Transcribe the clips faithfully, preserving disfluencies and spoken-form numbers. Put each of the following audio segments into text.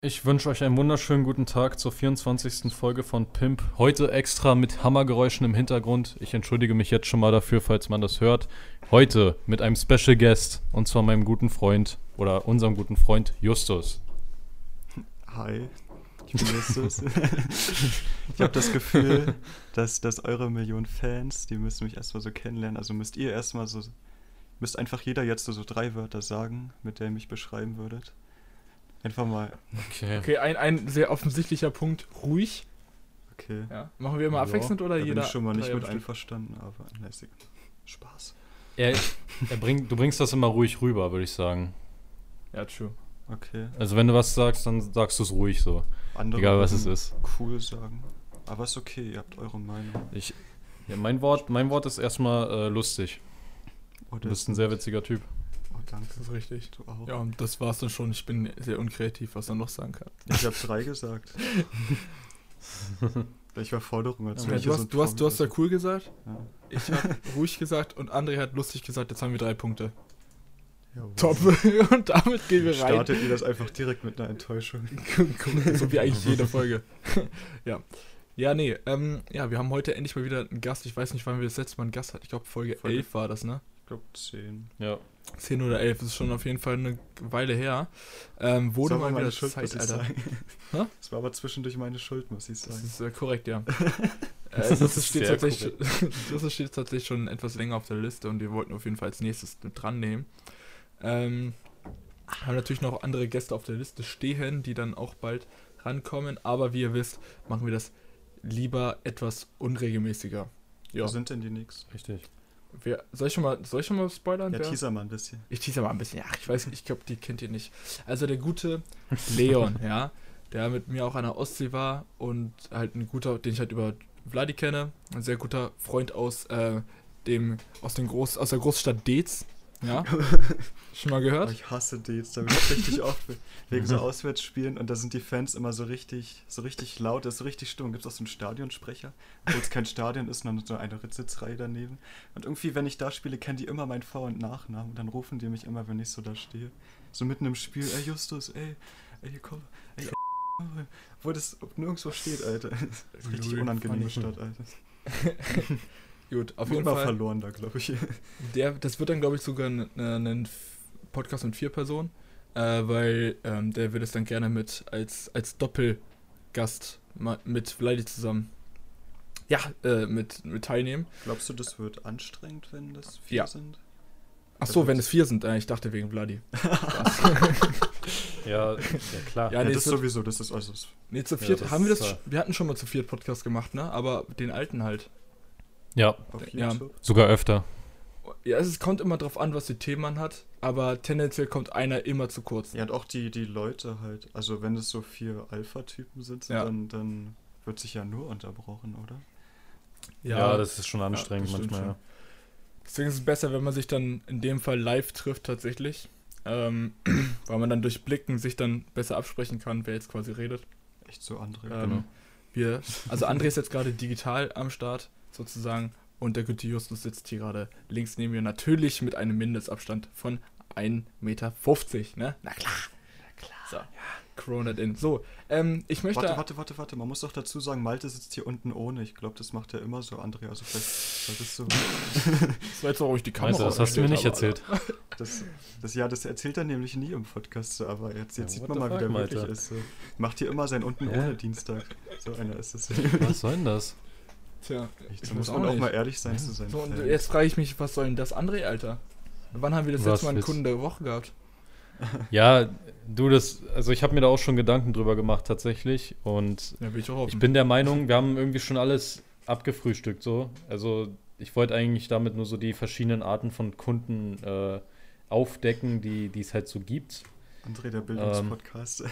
Ich wünsche euch einen wunderschönen guten Tag zur vierundzwanzigsten Folge von Pimp. Heute extra mit Hammergeräuschen im Hintergrund. Ich entschuldige mich jetzt schon mal dafür, falls man das hört. Heute mit einem Special Guest, und zwar meinem guten Freund oder unserem guten Freund Justus. Hi, ich bin Justus. Ich habe das Gefühl, dass, dass eure Millionen Fans, die müssen mich erstmal so kennenlernen. Also müsst ihr erstmal so, müsst einfach jeder jetzt so, so drei Wörter sagen, mit der ihr mich beschreiben würdet. Einfach mal. Okay. Okay, ein, ein sehr offensichtlicher Punkt, ruhig. Okay. Ja. Machen wir immer Ja, abwechselnd oder Da jeder? bin ich schon mal nicht drei mit Stück? einverstanden, aber lässig. Spaß. Er, er bringt, du bringst das immer ruhig rüber, würde ich sagen. Ja, true. Okay. Also wenn du was sagst, dann sagst du es ruhig so. Andere Egal, was es würden ist. cool sagen. Aber ist okay, ihr habt eure Meinung. Ich, ja, mein Wort, mein Wort ist erstmal äh, lustig. Oh, Du bist ein sehr witziger Typ. Oh, danke. Das ist richtig. Du auch. Ja, und das war's dann schon. Ich bin sehr unkreativ, was man noch sagen kann. Ich habe drei gesagt. Ich war Forderung als Ja, wäre du, ich hast, so ein du, hast, du hast ja Promi. cool gesagt, Ja. ich habe ruhig gesagt und André hat lustig gesagt. Jetzt haben wir drei Punkte. Ja, wow. Top. Und damit gehen wir rein. Startet ihr das einfach direkt mit einer Enttäuschung? So wie eigentlich jede Folge. Ja. Ja, nee. Ähm, ja, wir haben heute endlich mal wieder einen Gast. Ich weiß nicht, wann wir das letzte Mal einen Gast hatten. Ich glaube, Folge Folge- elf war das, ne? Ich glaube zehn. Ja. zehn oder elf, das ist schon auf jeden Fall eine Weile her. Ähm, wurde Das war mal aber wieder Schuld, Zeit, muss ich Alter. sagen. Hä? Das war aber zwischendurch meine Schuld, muss ich Das sagen. ist äh, korrekt, ja. Das äh, das, ist ist steht sehr tatsächlich, das steht tatsächlich schon etwas länger auf der Liste und wir wollten auf jeden Fall als nächstes mit dran nehmen. Ähm, haben natürlich noch andere Gäste auf der Liste stehen, die dann auch bald rankommen, aber wie ihr wisst, machen wir das lieber etwas unregelmäßiger. Ja, Wo sind denn die nix? Richtig. wer, soll, ich schon mal, soll ich schon mal spoilern? Ja, wer? teaser mal ein bisschen. Ich teaser mal ein bisschen. Ach, ich weiß nicht, ich glaube, die kennt ihr nicht. Also der gute Leon, ja, der mit mir auch an der Ostsee war und halt ein guter, den ich halt über Vladi kenne, ein sehr guter Freund aus äh, dem, aus dem Groß, aus der Großstadt Dez, ja. Schon mal Oh, gehört? ich hasse Dates, da bin ich richtig oft wegen so Auswärtsspielen und da sind die Fans immer so richtig, so richtig laut, das ist so richtig stumm. Gibt es auch so einen Stadionsprecher, obwohl es kein Stadion ist, sondern so eine Sitzreihe daneben. Und irgendwie, wenn ich da spiele, kennen die immer meinen Vor- und Nachnamen und dann rufen die mich immer, wenn ich so da stehe. So mitten im Spiel, ey Justus, ey, ey, komm, ey, wo das nirgendwo steht, Alter. Das ist richtig Lul, unangenehme funny. Stadt, Alter. Gut, auf Auf jeden immer Fall. verloren da, glaube ich. Der, das wird dann, glaube ich, sogar ein, ein Podcast mit vier Personen, äh, weil ähm, der wird es dann gerne mit als, als Doppelgast ma- mit Vladi zusammen ja, äh, mit, mit teilnehmen. Glaubst du, das wird anstrengend, wenn das vier Ja. sind? Ach so, wenn es vier sind, äh, ich dachte wegen Vladi. Ja, ja klar. Ja, Ja, nee, das es wird- sowieso, das ist also. Nee, zu Ja, viert das haben wir ist, das, äh, wir hatten schon mal zu viert Podcast gemacht, ne, aber den alten halt. Ja, Auf Ja. YouTube. sogar öfter. Ja, es kommt immer drauf an, was die Themen man hat, aber tendenziell kommt einer immer zu kurz. Ja, und auch die, die Leute halt. Also, wenn es so vier Alpha-Typen sind, Ja. dann, dann wird sich ja nur unterbrochen, oder? Ja, das ist schon anstrengend das stimmt manchmal. schon. Deswegen ist es besser, wenn man sich dann in dem Fall live trifft tatsächlich, ähm, weil man dann durch Blicken sich dann besser absprechen kann, wer jetzt quasi redet. Echt so andere. Ähm, Genau. wir, also André ist jetzt gerade digital am Start sozusagen und der gute Justus sitzt hier gerade links neben mir, natürlich mit einem Mindestabstand von ein Meter fünfzig, ne? Na klar. Na klar. So, Corona in. So, ähm, ich möchte... Warte, warte, warte, warte. Man muss doch dazu sagen, Malte sitzt hier unten ohne. Ich glaube, das macht er immer so, André. Also, vielleicht solltest du. Das war jetzt auch ruhig die Kamera. Weißt du, das hast du mir nicht aufgestellt, erzählt. Das, das, ja, das erzählt er nämlich nie im Podcast, so, aber jetzt, Ja, jetzt sieht what man the mal, wie fuck, der wirklich Malte? ist. So. Macht hier immer sein unten Hä? ohne Dienstag. So einer ist es. Was soll denn das? aber- Tja, Echt, ich so muss weiß man auch nicht. mal ehrlich sein zu sein. So, und jetzt frage ich mich, was soll denn das André, Alter? Wann haben wir das Was letzte Mal einen willst- Kunden der Woche gehabt? Ja, du, das, also ich habe mir da auch schon Gedanken drüber gemacht tatsächlich und Ja, will ich auch hoffen. ich bin der Meinung, wir haben irgendwie schon alles abgefrühstückt so. Also ich wollte eigentlich damit nur so die verschiedenen Arten von Kunden äh, aufdecken, die die es halt so gibt. André, der Bildungspodcast.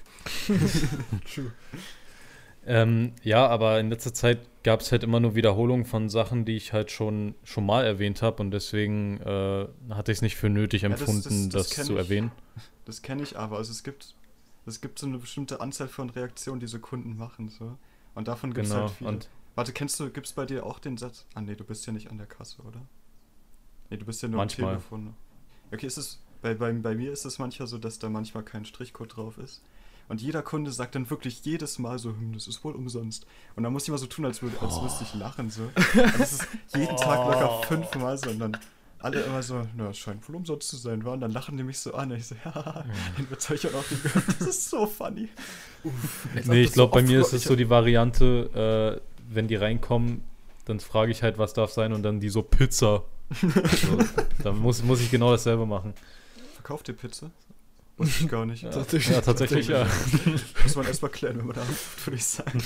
True. Ähm, ja, aber in letzter Zeit gab es halt immer nur Wiederholungen von Sachen, die ich halt schon, schon mal erwähnt habe und deswegen äh, hatte ich es nicht für nötig das- empfunden, das- das das, kenn zu ich. erwähnen. Das kenne ich aber. Also es gibt, es gibt so eine bestimmte Anzahl von Reaktionen, die so Kunden machen. So. Und davon gibt es Genau. halt viele. Und Warte, kennst du, gibt's bei dir auch den Satz? Ah nee, du bist ja nicht an der Kasse, oder? Nee, du bist ja nur Manchmal. am Telefon. Okay, ist es. Bei, bei, bei mir ist es manchmal so, dass da manchmal kein Strichcode drauf ist. Und jeder Kunde sagt dann wirklich jedes Mal so, hm, das ist wohl umsonst. Und dann muss ich immer so tun, als würde, als müsste ich lachen. So. Und das ist jeden Tag locker fünfmal so. Und dann alle immer so, na, es scheint wohl umsonst zu sein, wa? Und dann lachen die mich so an. Und ich so, ja, den wird's euch auch nicht gehört. Das ist so funny. Uff, nee, ich glaube, bei mir ist es so die Variante, äh, wenn die reinkommen, dann frage ich halt, was darf sein und dann die so Pizza. So, dann muss, muss ich genau dasselbe machen. Verkauft ihr Pizza? Wusste ich gar nicht. Ja, Tatsächlich. ja, tatsächlich, ja. Muss man erstmal klären, wenn man da anruft, würde ich sagen.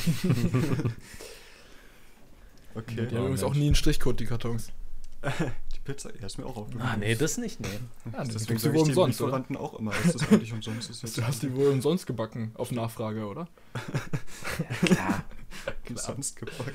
Okay. Die haben Oh, übrigens auch Mensch. nie einen Strichcode, die Kartons. Die Pizza, ja, ist mir auch aufgefallen. Ah, nee, das nicht, nee. Ja, Deswegen kriegst sage du ich wohl den umsonst, oder? Lieferanten auch immer, dass das eigentlich umsonst ist. Du hast die wohl umsonst gebacken, auf Nachfrage, oder? Klar. umsonst gebacken.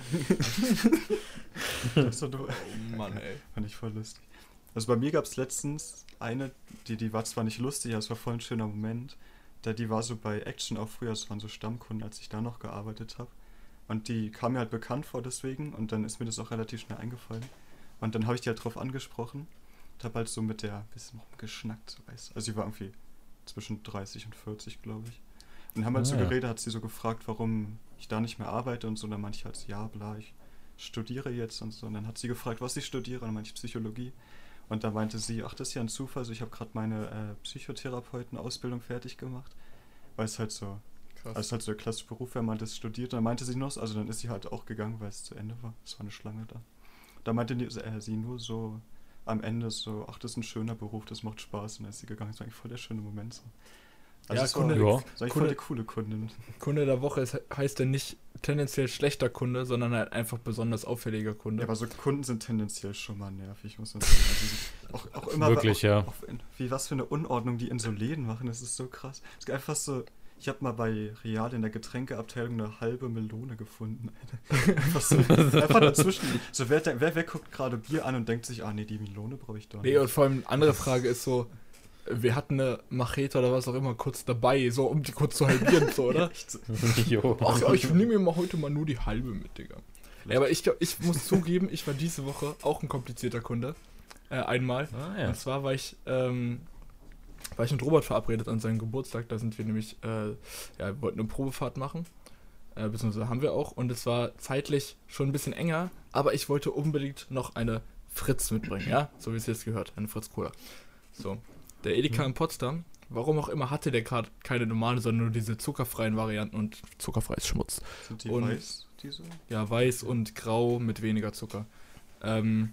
Das ist so doof. Oh Mann, ey. Fand ich voll lustig. Also bei mir gab es letztens eine, die, die war zwar nicht lustig, aber es war voll ein schöner Moment. Da, die war so bei Action auch früher, das waren so Stammkunden, als ich da noch gearbeitet habe. Und die kam mir halt bekannt vor deswegen und dann ist mir das auch relativ schnell eingefallen. Und dann habe ich die halt drauf angesprochen und habe halt so mit der ein bisschen rumgeschnackt, so weißt du. Also sie war irgendwie zwischen dreißig und vierzig, glaube ich. Und dann haben halt Ah, so ja. geredet, hat sie so gefragt, warum ich da nicht mehr arbeite und so. Und dann meinte ich halt, so, ja, bla, ich studiere jetzt und so. Und dann hat sie gefragt, was ich studiere, und dann meinte ich Psychologie. Und dann meinte sie, ach, das ist ja ein Zufall, so, ich habe gerade meine äh, Psychotherapeuten-Ausbildung fertig gemacht, weil es halt so, Krass. also halt so der klassische Beruf, wenn man das studiert. Und dann meinte sie noch, also dann ist sie halt auch gegangen, weil es zu Ende war. Es war eine Schlange da. Da meinte die, äh, sie nur so am Ende so, ach, das ist ein schöner Beruf, das macht Spaß. Und dann ist sie gegangen. Das war eigentlich voll der schöne Moment so. Also Ja, es war, Kunde- Ja. das war eigentlich voll die coole Kundin. Kunde der Woche ist, heißt ja nicht tendenziell schlechter Kunde, sondern halt einfach besonders auffälliger Kunde. Ja, aber so Kunden sind tendenziell schon mal nervig, muss man sagen. Also sie, auch, auch immer Wirklich, auch, ja. Auch in, wie was für eine Unordnung die in so Läden machen, das ist so krass. Es gibt einfach so, ich habe mal bei Real in der Getränkeabteilung eine halbe Melone gefunden. Alter. Einfach so, einfach dazwischen. So, wer, wer, wer guckt gerade Bier an und denkt sich, ah nee, die Melone brauche ich doch nicht. Nee, und vor allem eine andere Frage ist so, wir hatten eine Machete oder was auch immer kurz dabei, so um die kurz zu halbieren, so, oder? Echt so. Jo. Ach ja, ich nehme mir mal heute mal nur die halbe mit, Digga. Ja, aber ich, glaub, ich muss zugeben, ich war diese Woche auch ein komplizierter Kunde. Äh, einmal. Ah, ja. Und zwar war ich, ähm, war ich mit Robert verabredet an seinem Geburtstag. Da sind wir nämlich, äh, ja, wir wollten eine Probefahrt machen. Äh, beziehungsweise haben wir auch. Und es war zeitlich schon ein bisschen enger. Aber ich wollte unbedingt noch eine Fritz mitbringen, ja? So wie es jetzt gehört. Eine Fritz Cola. So. Der Edeka Mhm. in Potsdam, warum auch immer, hatte der gerade keine normale, sondern nur diese zuckerfreien Varianten. Und zuckerfrei ist Schmutz. Sind die Und- weiß, diese? Ja, weiß und grau mit weniger Zucker. Ähm,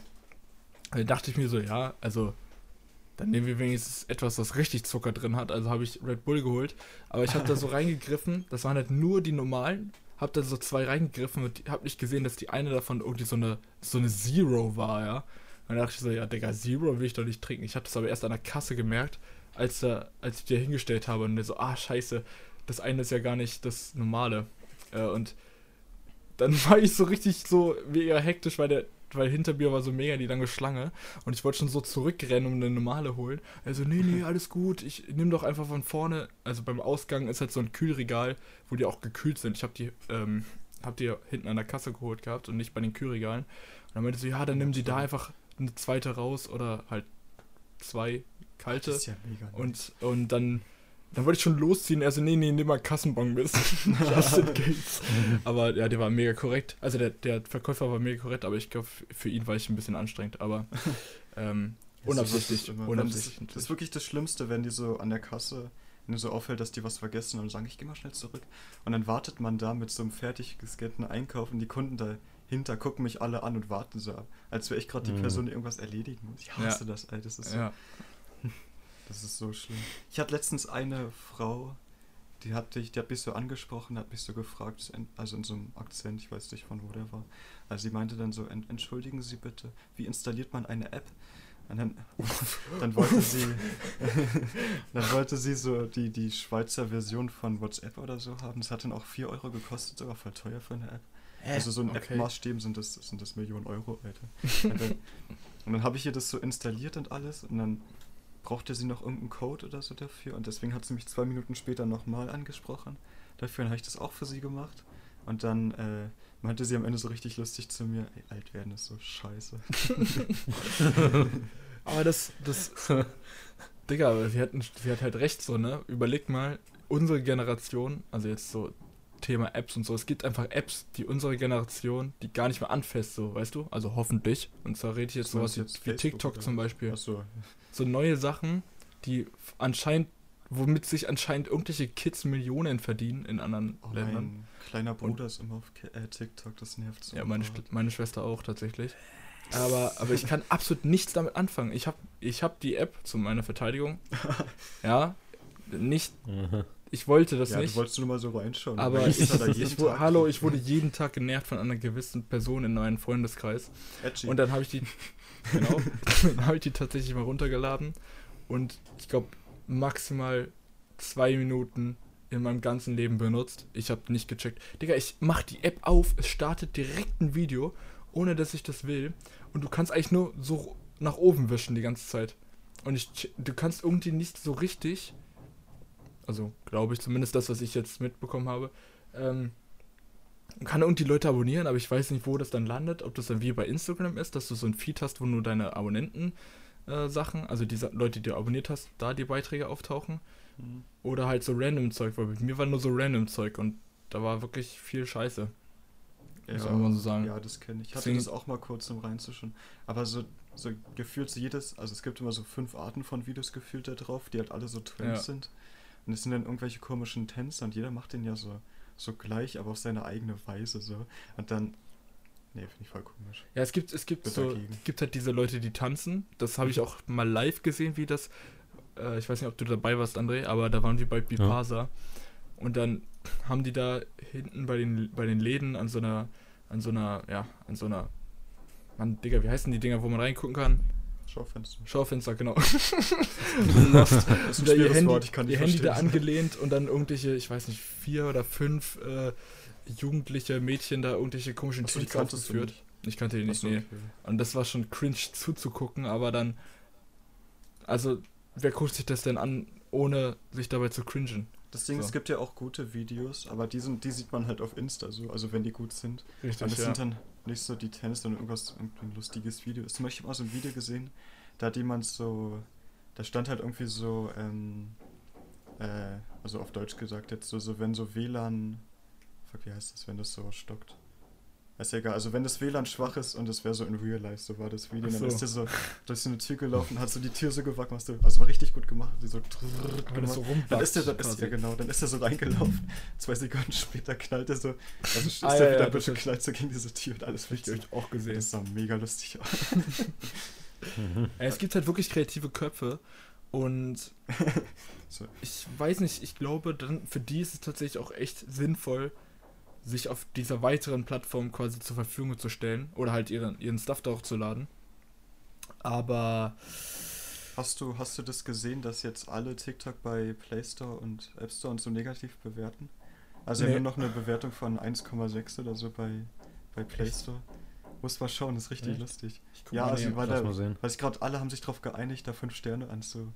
da dachte ich mir so, ja, also dann nehmen wir wenigstens etwas, das richtig Zucker drin hat. Also habe ich Red Bull geholt. Aber ich habe da so reingegriffen, das waren halt nur die normalen. Habe da so zwei reingegriffen und habe nicht gesehen, dass die eine davon irgendwie so eine, so eine Zero war, ja. Und dann dachte ich so, ja, Digga, Zero will ich doch nicht trinken. Ich habe das aber erst an der Kasse gemerkt, als, da, als ich die da hingestellt habe. Und der so, ah, scheiße, das eine ist ja gar nicht das Normale. Äh, und dann war ich so richtig so mega hektisch, weil der, weil hinter mir war so mega die lange Schlange und ich wollte schon so zurückrennen, um eine normale holen. Also, nee, nee, alles gut, ich nehme doch einfach von vorne, also beim Ausgang ist halt so ein Kühlregal, wo die auch gekühlt sind. Ich habe die, ähm, hab die hinten an der Kasse geholt gehabt und nicht bei den Kühlregalen. Und dann meinte sie, ja, dann nimm die da einfach eine zweite raus oder halt zwei kalte. Das ist ja mega. Und, und dann, dann wollte ich schon losziehen. Also, nee, nee, nimm mal Kassenbon mit. Justin Gates. Aber ja, der war mega korrekt. Also, der, der Verkäufer war mega korrekt, aber ich glaube, für ihn war ich ein bisschen anstrengend. Aber ähm, Ja, unabsichtlich. sowas ist immer- unabsichtlich. Das, das ist wirklich das Schlimmste, wenn die so an der Kasse, wenn dir so auffällt, dass die was vergessen und sagen, ich gehe mal schnell zurück. Und dann wartet man da mit so einem fertig gescannten Einkauf und die Kunden dahinter gucken mich alle an und warten so ab, als wäre ich gerade die Mhm. Person, die irgendwas erledigen muss. Ich hasse das, Alter. Das ist so, Ja. das ist so schlimm. Ich hatte letztens eine Frau, die hat, dich, die hat mich so angesprochen, hat mich so gefragt, also in so einem Akzent, ich weiß nicht von wo der war. Also sie meinte dann so, "Ent- entschuldigen Sie bitte, wie installiert man eine App?" Und dann, dann wollte sie dann wollte sie so die, die Schweizer Version von WhatsApp oder so haben. Das hat dann auch vier Euro gekostet, sogar voll teuer für eine App. Also so in Okay. App-Maßstäben sind das, sind das Millionen Euro, Alter. Und dann, und dann habe ich ihr das so installiert und alles und dann brauchte sie noch irgendeinen Code oder so dafür und deswegen hat sie mich zwei Minuten später nochmal angesprochen. Dafür habe ich das auch für sie gemacht und dann äh, meinte sie am Ende so richtig lustig zu mir, ey, alt werden ist so scheiße. Aber das, das, Digga, aber sie, hatten, sie hat halt recht so, ne? Überleg mal, unsere Generation, also jetzt so Thema Apps und so, es gibt einfach Apps, die unsere Generation, die gar nicht mehr anfasst, so, weißt du? Also hoffentlich. Und zwar rede ich jetzt Du meinst sowas jetzt wie Facebook TikTok oder zum was? Beispiel. Achso. So neue Sachen, die f- anscheinend, womit sich anscheinend irgendwelche Kids Millionen verdienen in anderen Oh, Ländern. mein kleiner Bruder ist immer auf Ki- äh, TikTok, das nervt so. Ja, meine, hart. Sch- meine Schwester auch tatsächlich. Aber, aber ich kann absolut nichts damit anfangen. Ich habe ich hab die App zu meiner Verteidigung. Ja, nicht, ich wollte das Ja, nicht. du wolltest nur mal so reinschauen. Aber Weil ich, ist er da jeden ich, wu- Tag. hallo, ich wurde jeden Tag genervt von einer gewissen Person in meinem Freundeskreis. Edgy. Und dann habe ich die, genau, dann habe ich die tatsächlich mal runtergeladen. Und ich glaube, maximal zwei Minuten in meinem ganzen Leben benutzt. Ich habe nicht gecheckt. Digga, ich mach die App auf, es startet direkt ein Video, ohne dass ich das will. Und du kannst eigentlich nur so nach oben wischen die ganze Zeit. Und ich, che- du kannst irgendwie nicht so richtig, also glaube ich zumindest das, was ich jetzt mitbekommen habe, ähm, man kann irgendwie Leute abonnieren, aber ich weiß nicht, wo das dann landet. Ob das dann wie bei Instagram ist, dass du so ein Feed hast, wo nur deine Abonnenten äh, Sachen, also diese Leute, die du abonniert hast, da die Beiträge auftauchen. Mhm. Oder halt so random Zeug, weil bei mir war nur so random Zeug und da war wirklich viel Scheiße. Ja, soll man so sagen. Ja, das kenne ich. Ich hatte Deswegen- das auch mal kurz, um reinzuschauen. Aber so, so gefühlt so jedes, also es gibt immer so fünf Arten von Videos gefühlt da drauf, die halt alle so Trends Ja. sind. Und es sind dann irgendwelche komischen Tänze und jeder macht den ja so, so gleich, aber auf seine eigene Weise so. Und dann, nee, finde ich voll komisch. Ja, es gibt, es gibt Bin so, dagegen. gibt halt diese Leute, die tanzen. Das habe ich auch mal live gesehen, wie das, äh, ich weiß nicht, ob du dabei warst, André, aber da waren wir bei Bipasa. Und dann haben die da hinten bei den, bei den Läden an so einer, an so einer, ja, an so einer, Mann, Digga, wie heißen die Dinger, wo man reingucken kann? Schaufenster. Schaufenster, genau. Das ist ein Und da ihr schweres Handy, Wort, ich kann nicht ihr Handy da verstehen. angelehnt und dann irgendwelche, ich weiß nicht, vier oder fünf äh, jugendliche Mädchen da irgendwelche komischen Achso, die Tricks kanntest du aufgeführt. nicht. Ich kannte die nicht, Achso, nee. okay. Und das war schon cringe zuzugucken, aber dann, also, wer guckt sich das denn an, ohne sich dabei zu cringen? Das Ding, So. es gibt ja auch gute Videos, aber die, sind, die sieht man halt auf Insta so, also wenn die gut sind. Richtig, Aber das ja. sind dann nicht so die Tennis, sondern irgendwas, irgendein lustiges Video. Zum Beispiel mal so ein Video gesehen, da hat jemand so, da stand halt irgendwie so, ähm, äh, also auf Deutsch gesagt jetzt so, so wenn so W L A N, fuck, wie heißt das, wenn das so stockt? Ist ja egal, also wenn das W L A N schwach ist und es wäre so in Real Life, so war das Video, Ach dann so. ist der so durch so eine Tür gelaufen, hat so die Tür so gewackelt, machst du, also war richtig gut gemacht, die so Wenn das so gemacht. rumbackt, Dann ist der, dann ist, quasi. ja genau, dann ist er so reingelaufen. Zwei Sekunden später knallt er so, also ist Ah, er ja, wieder ja, ein bisschen das- knallt so gegen diese Tür und alles Hab ich fliegt so. euch auch gesehen. Das sah mega lustig aus. Ja, es gibt halt wirklich kreative Köpfe und So. ich weiß nicht, ich glaube, dann für die ist es tatsächlich auch echt sinnvoll, sich auf dieser weiteren Plattform quasi zur Verfügung zu stellen oder halt ihren, ihren Stuff da hochzuladen. Aber Hast du, hast du das gesehen, dass jetzt alle TikTok bei Play Store und App Store und so negativ bewerten? Also Nee. wir haben noch eine Bewertung von eins Komma sechs oder so bei, bei Play Echt? Store. Muss mal schauen, ist richtig Echt? lustig. ich guck Ja, mal also näher. weil Lass da, mal sehen. weil ich gerade alle haben sich darauf geeinigt, da fünf Sterne anzu,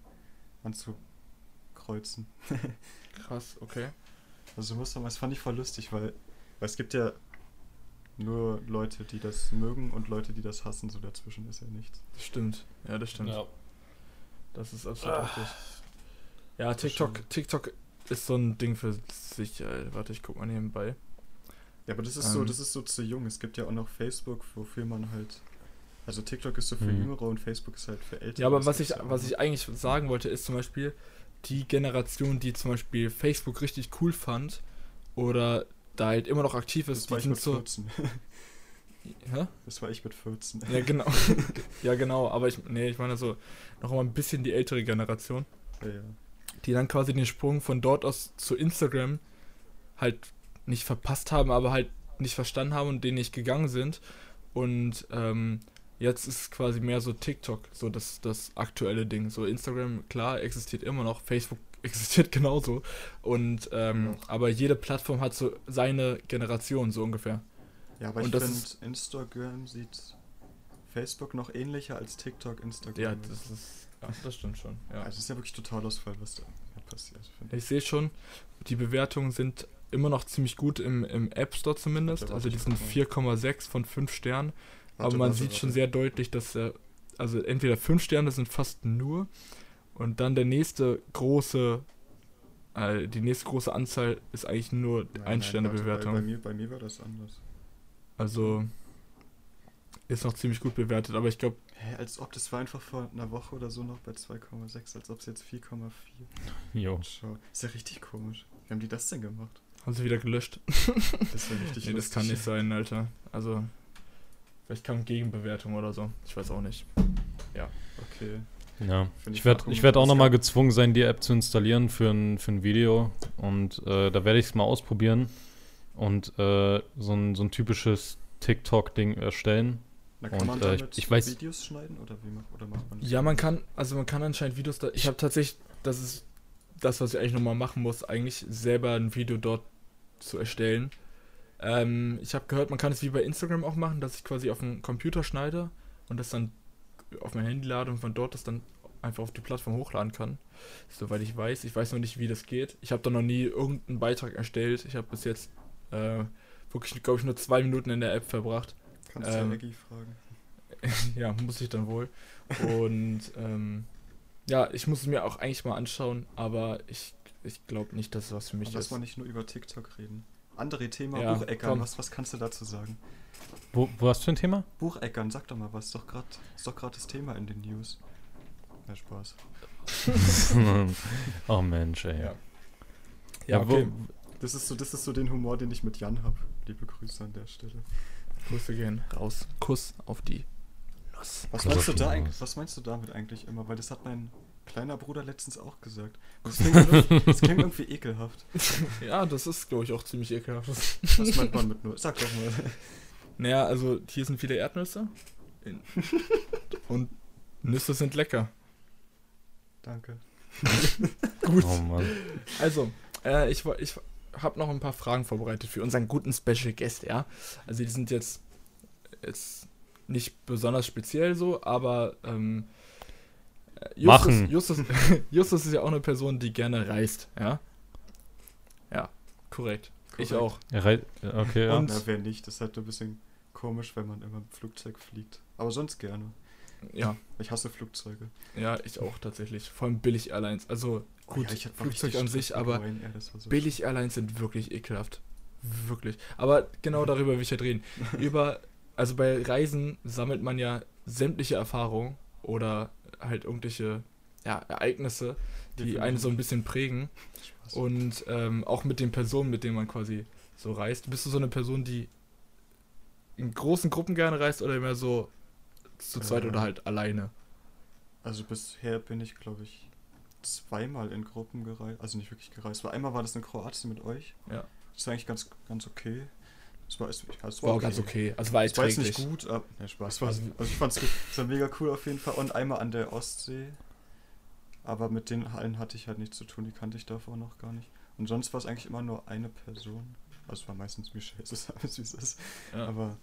anzukreuzen. Krass, okay. Also muss man, das fand ich voll lustig, weil, weil es gibt ja nur Leute, die das mögen und Leute, die das hassen, so dazwischen ist ja nichts. Das stimmt. Ja, das stimmt. Ja. Das ist absolut Ah. richtig. Ja, Das TikTok, stimmt. TikTok ist so ein Ding für sich. Äh, warte, ich guck mal nebenbei. Ja, aber das ist so, Ähm. das ist so zu jung. Es gibt ja auch noch Facebook, wofür man halt, also TikTok ist so für Mhm. Jüngere und Facebook ist halt für Ältere. Ja, aber Das was gibt's ich, ja auch was noch. ich eigentlich sagen wollte, ist zum Beispiel die Generation, die zum Beispiel Facebook richtig cool fand oder da halt immer noch aktiv ist, Das war die ich sind mit so. vierzehn. Hä? Das war ich mit vierzehn. Ja, genau. Ja, genau, aber ich, nee, ich meine so noch mal ein bisschen die ältere Generation, Ja, ja. die dann quasi den Sprung von dort aus zu Instagram halt nicht verpasst haben, aber halt nicht verstanden haben und denen nicht gegangen sind. Und ähm, jetzt ist quasi mehr so TikTok, so das, das aktuelle Ding. So Instagram, klar, existiert immer noch, Facebook existiert genauso. Und ähm, Ja. aber jede Plattform hat so seine Generation, so ungefähr. Ja, aber Und ich das finde, ist- Instagram sieht Facebook noch ähnlicher als TikTok Instagram. Ja, ist. das ist. Ja, das stimmt schon. Ja. Also es ist ja wirklich Totalausfall, was da passiert. finde ich. Ich sehe schon, die Bewertungen sind immer noch ziemlich gut im, im App Store zumindest. Warte, Also warte, die ich sind guck mal. vier Komma sechs von fünf Sternen. Warte, Aber man warte, sieht warte. schon sehr deutlich, dass er, also entweder fünf Sterne sind fast nur und dann der nächste große äh, die nächste große Anzahl ist eigentlich nur Nein, Ein-Sterne-Bewertung. Bei, bei, mir, bei mir war das anders. Also ist noch ziemlich gut bewertet, aber ich glaube, Hä, als ob, das war einfach vor einer Woche oder so noch bei zwei Komma sechs, als ob es jetzt vier Komma vier. Jo. Schau, ist ja richtig komisch. Wie haben die das denn gemacht? haben sie wieder gelöscht. Das ist ja richtig Nee, das lustig. kann nicht sein, Alter. Also, vielleicht kam Gegenbewertung oder so. Ich weiß auch nicht. Okay. Ja. Find ich Ich werde komisch, ich werd auch aber es nochmal gab- gezwungen sein, die App zu installieren für ein, für ein Video. Und äh, da werde ich es mal ausprobieren und äh, so, ein, so ein typisches TikTok-Ding erstellen. Na, kann Und, man äh, ich- damit ich weiß- Videos schneiden oder wie macht, oder macht man das? Ja, man kann, also man kann anscheinend Videos da. Ich habe tatsächlich, das ist das, was ich eigentlich nochmal machen muss, eigentlich selber ein Video dort zu erstellen. Ähm, ich habe gehört, man kann es wie bei Instagram auch machen, dass ich quasi auf den Computer schneide und das dann auf mein Handy lade und von dort das dann einfach auf die Plattform hochladen kann. Soweit ich weiß. Ich weiß noch nicht, wie das geht. Ich habe da noch nie irgendeinen Beitrag erstellt. Ich habe bis jetzt äh, wirklich, glaube ich, nur zwei Minuten in der App verbracht. Kannst du ähm, ja Eggy fragen. Ja, muss ich dann wohl. Und ähm, ja, ich muss es mir auch eigentlich mal anschauen, aber ich, ich glaube nicht, dass es was für mich Aber lass ist. mal nicht nur über TikTok reden. Andere Thema, Ja, Bucheckern. komm. Was, was kannst du dazu sagen? Wo, wo hast du ein Thema? Bucheckern, sag doch mal was. Ist doch gerade ist doch grad das Thema in den News. Ja, Spaß. Oh Mensch, ey. Ja. Ja, Ja, okay. Das ist so, das ist so den Humor, den ich mit Jan habe. Liebe Grüße an der Stelle. Grüße gehen raus. Kuss auf die Nuss. Was Kuss meinst auf du die da Nuss. eigentlich? Was meinst du damit eigentlich immer? Weil das hat mein kleiner Bruder letztens auch gesagt. Und das klingt, irgendwie- das klingt irgendwie ekelhaft. Ja, das ist, glaube ich, auch ziemlich ekelhaft. Was meint man mit nur? Sag doch mal. Naja, also hier sind viele Erdnüsse. In- Und Nüsse sind lecker. Danke. Gut. Oh Mann. Also, äh, ich, woll- ich habe noch ein paar Fragen vorbereitet für unseren guten Special Guest, ja. Also die sind jetzt, jetzt nicht besonders speziell so, aber ähm, äh, Justus, Machen. Justus, Justus ist ja auch eine Person, die gerne reist, ja. Ja, korrekt. Ich Korrekt. auch. Ja, rei- okay, ja. Und- Na, wer nicht? Das ist halt ein bisschen komisch, wenn man immer im Flugzeug fliegt. Aber sonst gerne. Ja, Ich hasse Flugzeuge. ja, ich auch tatsächlich. Vor allem Billig Airlines. Also gut, Oh ja, ich hatte Flugzeug richtig an Stress sich, mit aber Ryanair, das war so Billig Airlines sind wirklich ekelhaft. Wirklich. Aber genau darüber will ich halt reden. Über, also bei Reisen sammelt man ja sämtliche Erfahrungen oder halt irgendwelche ja, Ereignisse, die einen so ein bisschen prägen. Spaß. Und ähm, auch mit den Personen, mit denen man quasi so reist. Bist du so eine Person, die in großen Gruppen gerne reist oder immer so zu zweit Äh. oder halt alleine? Also bisher bin ich, glaube ich, zweimal in Gruppen gereist. Also nicht wirklich gereist. Weil einmal war das in Kroatien mit euch. Ja. Das war eigentlich ganz, ganz okay. Das war, es, es War auch ganz okay. Also war Es war jetzt erträglich. nicht gut, aber ne, Spaß. War, Also- also ich fand's gut. Es war mega cool auf jeden Fall. Und einmal an der Ostsee. Aber mit den allen hatte ich halt nichts zu tun. Die kannte ich davor noch gar nicht. Und sonst war es eigentlich immer nur eine Person. Also es war meistens Michelle, es ist alles wie es ist. Ja. Aber,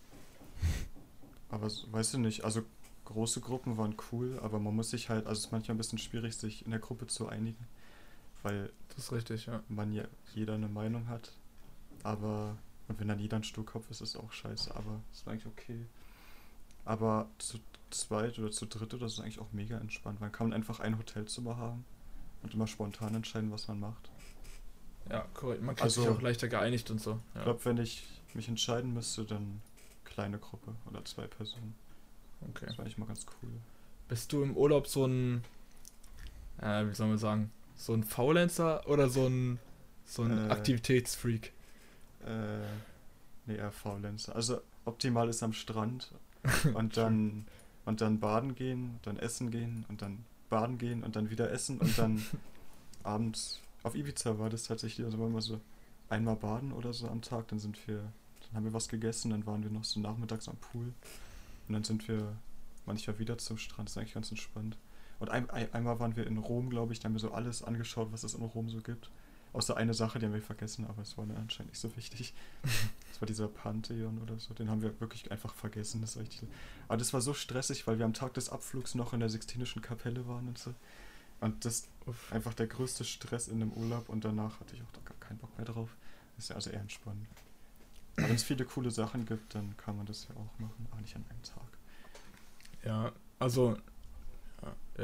aber so- weißt du nicht, also große Gruppen waren cool, aber man muss sich halt, also es ist manchmal ein bisschen schwierig, sich in der Gruppe zu einigen, weil Das ist richtig, ja. man ja jeder eine Meinung hat. Aber, und wenn dann jeder ein Sturkopf ist, ist auch scheiße, aber es war eigentlich okay. Aber zu zweit oder zu dritt oder so ist eigentlich auch mega entspannt. Man kann einfach ein Hotelzimmer haben und immer spontan entscheiden, was man macht. Ja, korrekt. Man kriegt Also- sich auch leichter geeinigt und so. Ich Ja. glaube, wenn ich mich entscheiden müsste, dann kleine Gruppe oder zwei Personen. Okay. Das war eigentlich mal ganz cool. Bist du im Urlaub so ein, äh, wie soll man sagen, so ein Faulenzer oder so ein, so ein Äh. Aktivitätsfreak? Äh, nee, eher Faulenzer. Also optimal ist am Strand und dann und dann baden gehen, dann essen gehen und dann baden gehen und dann wieder essen und dann abends auf Ibiza war das tatsächlich, also waren wir so einmal baden oder so am Tag, dann sind wir, dann haben wir was gegessen, dann waren wir noch so nachmittags am Pool und dann sind wir manchmal wieder zum Strand, das ist eigentlich ganz entspannt. Und ein, ein, einmal waren wir in Rom, glaube ich, da haben wir so alles angeschaut, was es in Rom so gibt. Außer eine Sache, die haben wir vergessen, aber es war mir anscheinend nicht so wichtig. Das war dieser Pantheon oder so, den haben wir wirklich einfach vergessen. Das war richtig so. Aber das war so stressig, weil wir am Tag des Abflugs noch in der Sixtinischen Kapelle waren und so. Und das Uff. einfach der größte Stress in dem Urlaub und danach hatte ich auch da gar keinen Bock mehr drauf. Das ist ja also eher entspannt. Aber wenn es viele coole Sachen gibt, dann kann man das ja auch machen, aber nicht an einem Tag. Ja, also, ja, ja,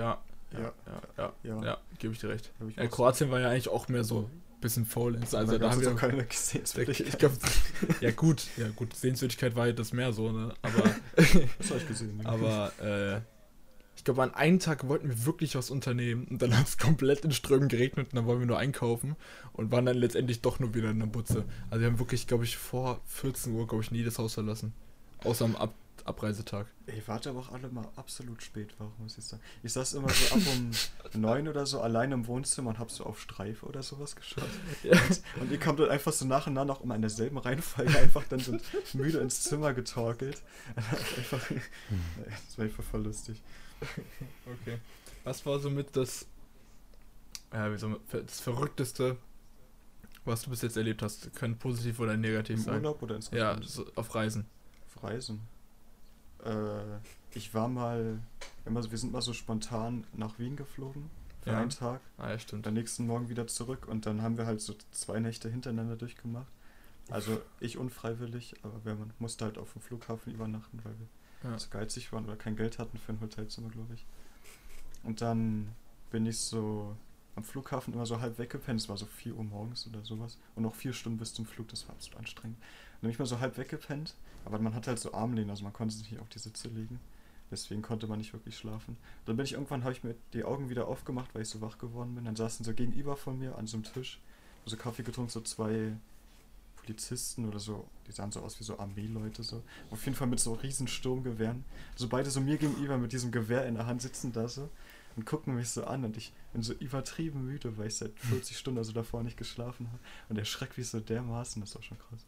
Ja, Ja. ja, ja, ja, Ja. gebe ich dir recht. Hab ich Ja, auch Kroatien war ja eigentlich auch mehr so ein bisschen Faulenz. Also da haben wir auch keine ich Sehenswürdigkeit. glaube, ja gut, ja gut, Sehenswürdigkeit war ja das Meer so, ne? Aber, Das habe ich gesehen. Ja. aber äh, ich glaube, an einem Tag wollten wir wirklich was unternehmen und dann hat es komplett in Strömen geregnet und dann wollen wir nur einkaufen und waren dann letztendlich doch nur wieder in der Butze. Also wir haben wirklich, glaube ich, vor vierzehn Uhr, glaube ich, nie das Haus verlassen. Außer am Ab Abreisetag. Ihr wart aber auch alle mal absolut spät wach, muss ich sagen. Ich saß immer so ab um neun oder so alleine im Wohnzimmer und hab so auf Streife oder sowas geschaut. Ja. Und, und ihr kamt dann einfach so nacheinander auch immer in derselben Reihenfolge einfach dann so müde ins Zimmer getorkelt. Einfach, das war einfach voll lustig. Okay. Was war somit das, ja, wie so, das Verrückteste, was du bis jetzt erlebt hast? Kann positiv oder negativ Im sein. Urlaub oder Ja, insgesamt? so auf Reisen. Auf Reisen. Äh, ich war mal, immer, wir sind mal so spontan nach Wien geflogen für Ja. einen Tag. Ah ja, Und stimmt. am nächsten Morgen wieder zurück und dann haben wir halt so zwei Nächte hintereinander durchgemacht. Also ich unfreiwillig, aber wir, man musste halt auf dem Flughafen übernachten, weil wir Ja. zu geizig waren oder kein Geld hatten für ein Hotelzimmer, glaube ich. Und dann bin ich so am Flughafen immer so halb weggepennt, es war so vier Uhr morgens oder sowas und noch vier Stunden bis zum Flug, das war absolut anstrengend. Dann bin ich mal so halb weggepennt, aber man hat halt so Armlehnen, also man konnte sich nicht auf die Sitze legen. Deswegen konnte man nicht wirklich schlafen. Dann bin ich irgendwann, habe ich mir die Augen wieder aufgemacht, weil ich so wach geworden bin. Dann saßen so gegenüber von mir an so einem Tisch, so Kaffee getrunken, so zwei Polizisten oder so. Die sahen so aus wie so Armeeleute so. Auf jeden Fall mit so riesen Sturmgewehren. So beide so mir gegenüber mit diesem Gewehr in der Hand sitzen da so und gucken mich so an und ich bin so übertrieben müde, weil ich seit vierzig Stunden also davor nicht geschlafen habe. Und der schreckt mich so dermaßen, das ist auch schon krass.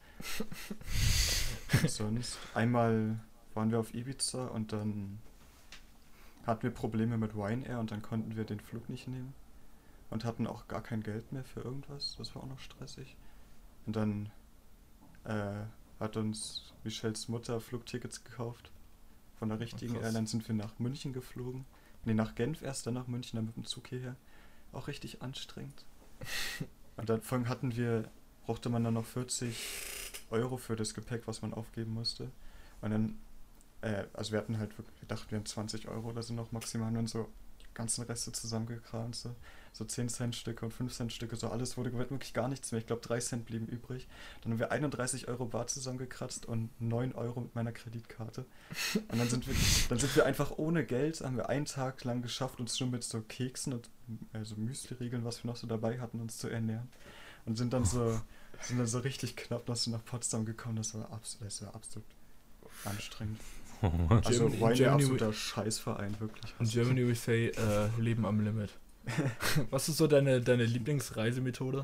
Und sonst, einmal waren wir auf Ibiza und dann hatten wir Probleme mit Ryanair und dann konnten wir den Flug nicht nehmen und hatten auch gar kein Geld mehr für irgendwas. Das war auch noch stressig. Und dann äh, hat uns Michels Mutter Flugtickets gekauft. Von der richtigen krass. Airline sind wir nach München geflogen. Ne, nach Genf erst, dann nach München, dann mit dem Zug hierher. Auch richtig anstrengend. Und dann von hatten wir, brauchte man dann noch vierzig Euro für das Gepäck, was man aufgeben musste. Und dann, äh, also wir hatten halt wirklich, wir dachten, wir haben zwanzig Euro oder so noch maximal, und dann so die ganzen Reste zusammengekramt, so, so zehn Cent Stücke und fünf Cent Stücke, so alles wurde wirklich gar nichts mehr. Ich glaube, drei Cent blieben übrig. Dann haben wir einunddreißig Euro bar zusammengekratzt und neun Euro mit meiner Kreditkarte. Und dann sind wir, dann sind wir einfach ohne Geld, haben wir einen Tag lang geschafft, uns schon mit so Keksen und also Müsli-Riegeln, was wir noch so dabei hatten, uns zu ernähren. Und sind dann so, sind dann so richtig knapp noch so nach Potsdam gekommen. Das war absolut, das war absolut anstrengend. Also Germany- Ryanair Germany- absoluter Scheißverein, wirklich. In Germany we say, äh, Leben am Limit. Was ist so deine, deine Lieblingsreisemethode?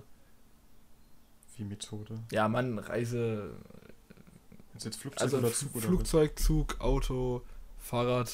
Wie Methode. Ja, Mann, Reise. Ist jetzt Flugzeug Also oder F- Zug oder Flugzeug, Zug, Auto, Fahrrad,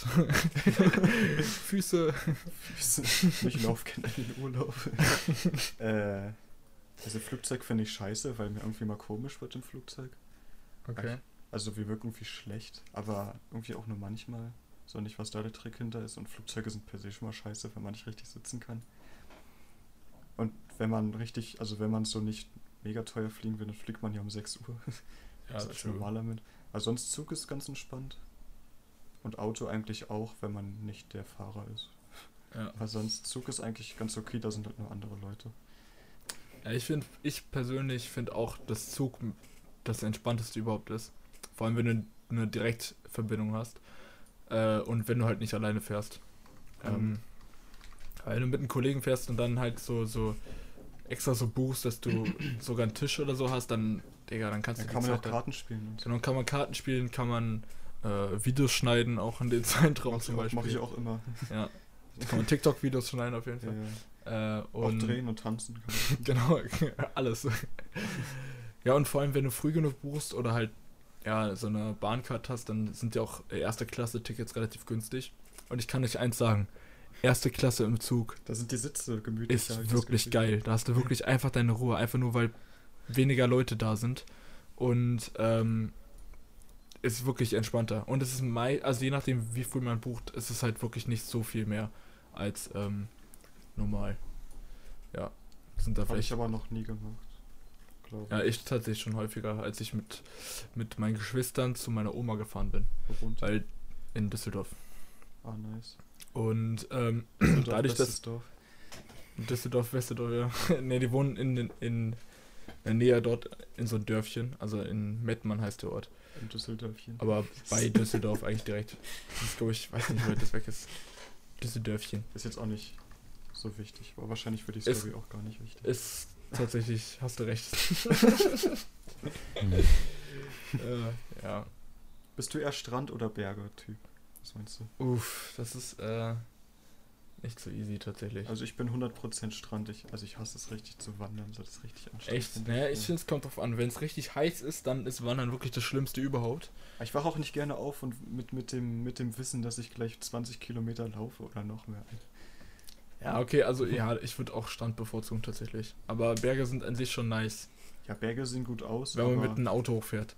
Füße. was? Mich Laufkinder in den Urlaub. äh, also Flugzeug finde ich scheiße, weil mir irgendwie mal komisch wird im Flugzeug. Okay. Also wir wirken irgendwie schlecht, aber irgendwie auch nur manchmal. So nicht, was da der Trick hinter ist. Und Flugzeuge sind per se schon mal scheiße, wenn man nicht richtig sitzen kann. Und wenn man richtig, also wenn man so nicht mega teuer fliegen will, dann fliegt man ja um sechs Uhr. Ja, das ist true. normaler mit. Also sonst Zug ist ganz entspannt. Und Auto eigentlich auch, wenn man nicht der Fahrer ist. Ja. Aber sonst Zug ist eigentlich ganz okay, da sind halt nur andere Leute. Ja, ich finde, ich persönlich finde auch, dass Zug das entspannteste überhaupt ist. Vor allem, wenn du eine Direktverbindung hast. Äh, und wenn du halt nicht alleine fährst. Ähm, Mhm. weil du mit einem Kollegen fährst und dann halt so, so extra so buchst, dass du sogar einen Tisch oder so hast, dann, Digga, dann kannst Da du kann die man auch Zeit- Karten spielen. Und so. Genau, kann man Karten spielen, kann man äh, Videos schneiden, auch in den Zeitraum zum Beispiel. Mache ich auch immer. Ja. Kann man TikTok-Videos schneiden auf jeden Ja, Fall. ja. Äh, Auch und drehen und tanzen. Kann man. genau, alles. Ja, und vor allem, wenn du früh genug buchst oder halt ja, so eine Bahncard hast, dann sind ja auch erste Klasse Tickets relativ günstig. Und ich kann euch eins sagen, erste Klasse im Zug Da sind die Sitze gemütlich. ist wirklich geil. Da hast du wirklich einfach deine Ruhe, einfach nur weil weniger Leute da sind. Und ähm, ist wirklich entspannter. Und es ist mei also je nachdem, wie früh man bucht, ist es halt wirklich nicht so viel mehr als ähm, normal. Ja, sind da Habe ich vielleicht. aber noch nie gemacht. Glaube Ja, ich tatsächlich schon häufiger, als ich mit, mit meinen Geschwistern zu meiner Oma gefahren bin. Wo wohnt ihr? Weil in Düsseldorf. Ah, nice. Und ähm, Düsseldorf, dadurch, dass bestes Dorf. Düsseldorf, Westerdorf, ja. Ne, die wohnen in, in, in der Nähe dort in so einem Dörfchen. Also in Mettmann heißt der Ort. In Düsseldorfchen. Aber bei Düsseldorf eigentlich direkt. Das ist, glaube ich, weiß nicht, wie weit das weg ist. Düsseldörfchen. Ist jetzt auch nicht so wichtig, aber wahrscheinlich für die Ist- Story auch gar nicht wichtig. Ist tatsächlich, hast du recht. Hm. äh, ja. Bist du eher Strand- oder Berge-Typ? Was meinst du? Uff, das ist äh, nicht so easy tatsächlich. Also ich bin hundert Prozent Strand. Ich, also ich hasse es richtig zu wandern, so das ist richtig anstrengend. Echt? finde Naja, Ja. ich finde, es kommt drauf an. Wenn es richtig heiß ist, dann ist Wandern wirklich das Schlimmste überhaupt. Ich wache auch nicht gerne auf und mit, mit, dem, mit dem Wissen, dass ich gleich zwanzig Kilometer laufe oder noch mehr. Ja, okay, also ja, ich würde auch Strand bevorzugen tatsächlich. Aber Berge sind an sich schon nice, Ja, Berge sehen gut aus, wenn man aber mit einem Auto hochfährt.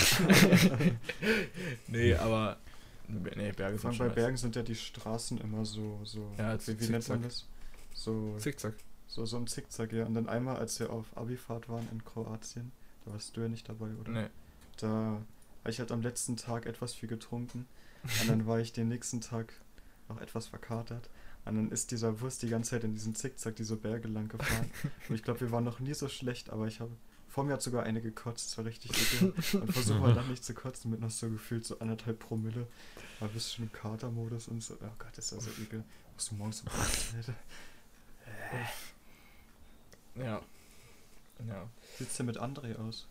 nee, aber nee, Berge vor sind allem bei schon Bergen sind ja die Straßen immer so, so Ja, jetzt wie, wie nennt man Zickzack. das? So, nice. Zickzack. so, so im Zickzack, ja. Und dann einmal, als wir auf Abifahrt waren in Kroatien, da warst du ja nicht dabei, oder? Nee. Da habe ich halt am letzten Tag etwas viel getrunken und dann war ich den nächsten Tag auch etwas verkatert. Und dann ist dieser Bus die ganze Zeit in diesen Zickzack diese Berge lang gefahren. Und ich glaube, wir waren noch nie so schlecht, aber ich habe... Vor mir hat sogar eine gekotzt, das war richtig ekel. Und versuche mal dann nicht zu kotzen mit noch so gefühlt so anderthalb Promille. Aber bist schon im Katermodus und so. Oh Gott, das ist ja so ekel. Musst du morgens um acht, Ja. Ja. Wie sieht's denn mit André aus?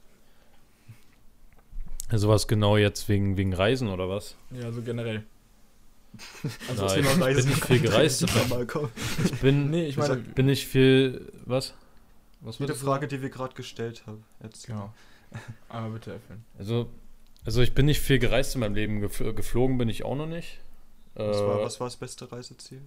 Also was genau jetzt wegen, wegen Reisen oder was? Ja, so generell. Also das ich Thema bin Reisen nicht viel gereist. kann mal kommen. Ich bin, Nee, ich meine, bin nicht viel, was? Was Jede wolltest du Frage, die wir gerade gestellt haben. Jetzt. genau. Aber bitte erfüllen. Also, also ich bin nicht viel gereist in meinem Leben. Gef geflogen bin ich auch noch nicht. Was, Äh, war, was war das beste Reiseziel?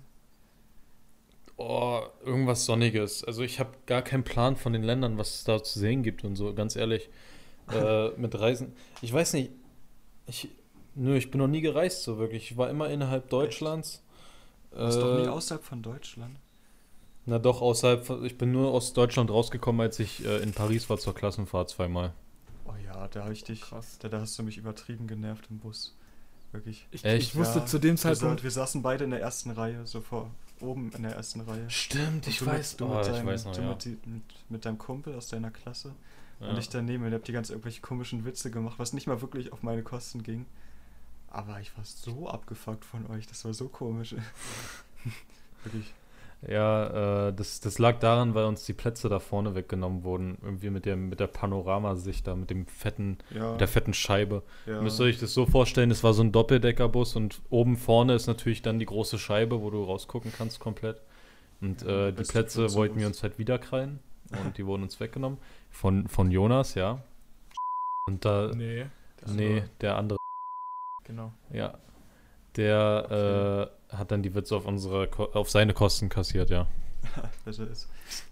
Oh, irgendwas Sonniges. Also ich habe gar keinen Plan von den Ländern, was es da zu sehen gibt und so, ganz ehrlich. Äh, mit Reisen. Ich weiß nicht. Ich, nö, ich bin noch nie gereist so wirklich. Ich war immer innerhalb Deutschlands. Das ist doch nie Äh, außerhalb von Deutschland. Na doch, außerhalb. von- Ich bin nur aus Deutschland rausgekommen, als ich äh, in Paris war zur Klassenfahrt zweimal. Oh ja, da habe ich dich. Krass. Da, da hast du mich übertrieben genervt im Bus. Wirklich. Ich, Echt? ich wusste Ja, zu dem Wir, sa Zeitpunkt. wir saßen beide in der ersten Reihe, so vor oben in der ersten Reihe. Stimmt, Und du mit, du Oh, mit, ich deinem, weiß noch, du ja. mit, die- mit, mit deinem Kumpel aus deiner Klasse. Ja. Und ich daneben, und ihr habt die ganze irgendwelche komischen Witze gemacht, was nicht mal wirklich auf meine Kosten ging. Aber ich war so abgefuckt von euch, das war so komisch. Wirklich. Ja, äh, das, das lag daran, weil uns die Plätze da vorne weggenommen wurden. Irgendwie mit der, mit der Panoramasicht da, mit dem fetten, Ja, mit der fetten Scheibe. ja. Müsst ihr euch das so vorstellen, das war so ein Doppeldeckerbus und oben vorne ist natürlich dann die große Scheibe, wo du rausgucken kannst komplett. Und Ja, äh, die beste Plätze Funktion wollten wir ist- uns halt wieder krallen und die wurden uns weggenommen. Von, von Jonas, ja. Und da, Nee. das nee, war- der andere, Genau. ja. Der äh, hat dann die Witze auf unsere, Ko auf seine Kosten kassiert, ja. Besser ist.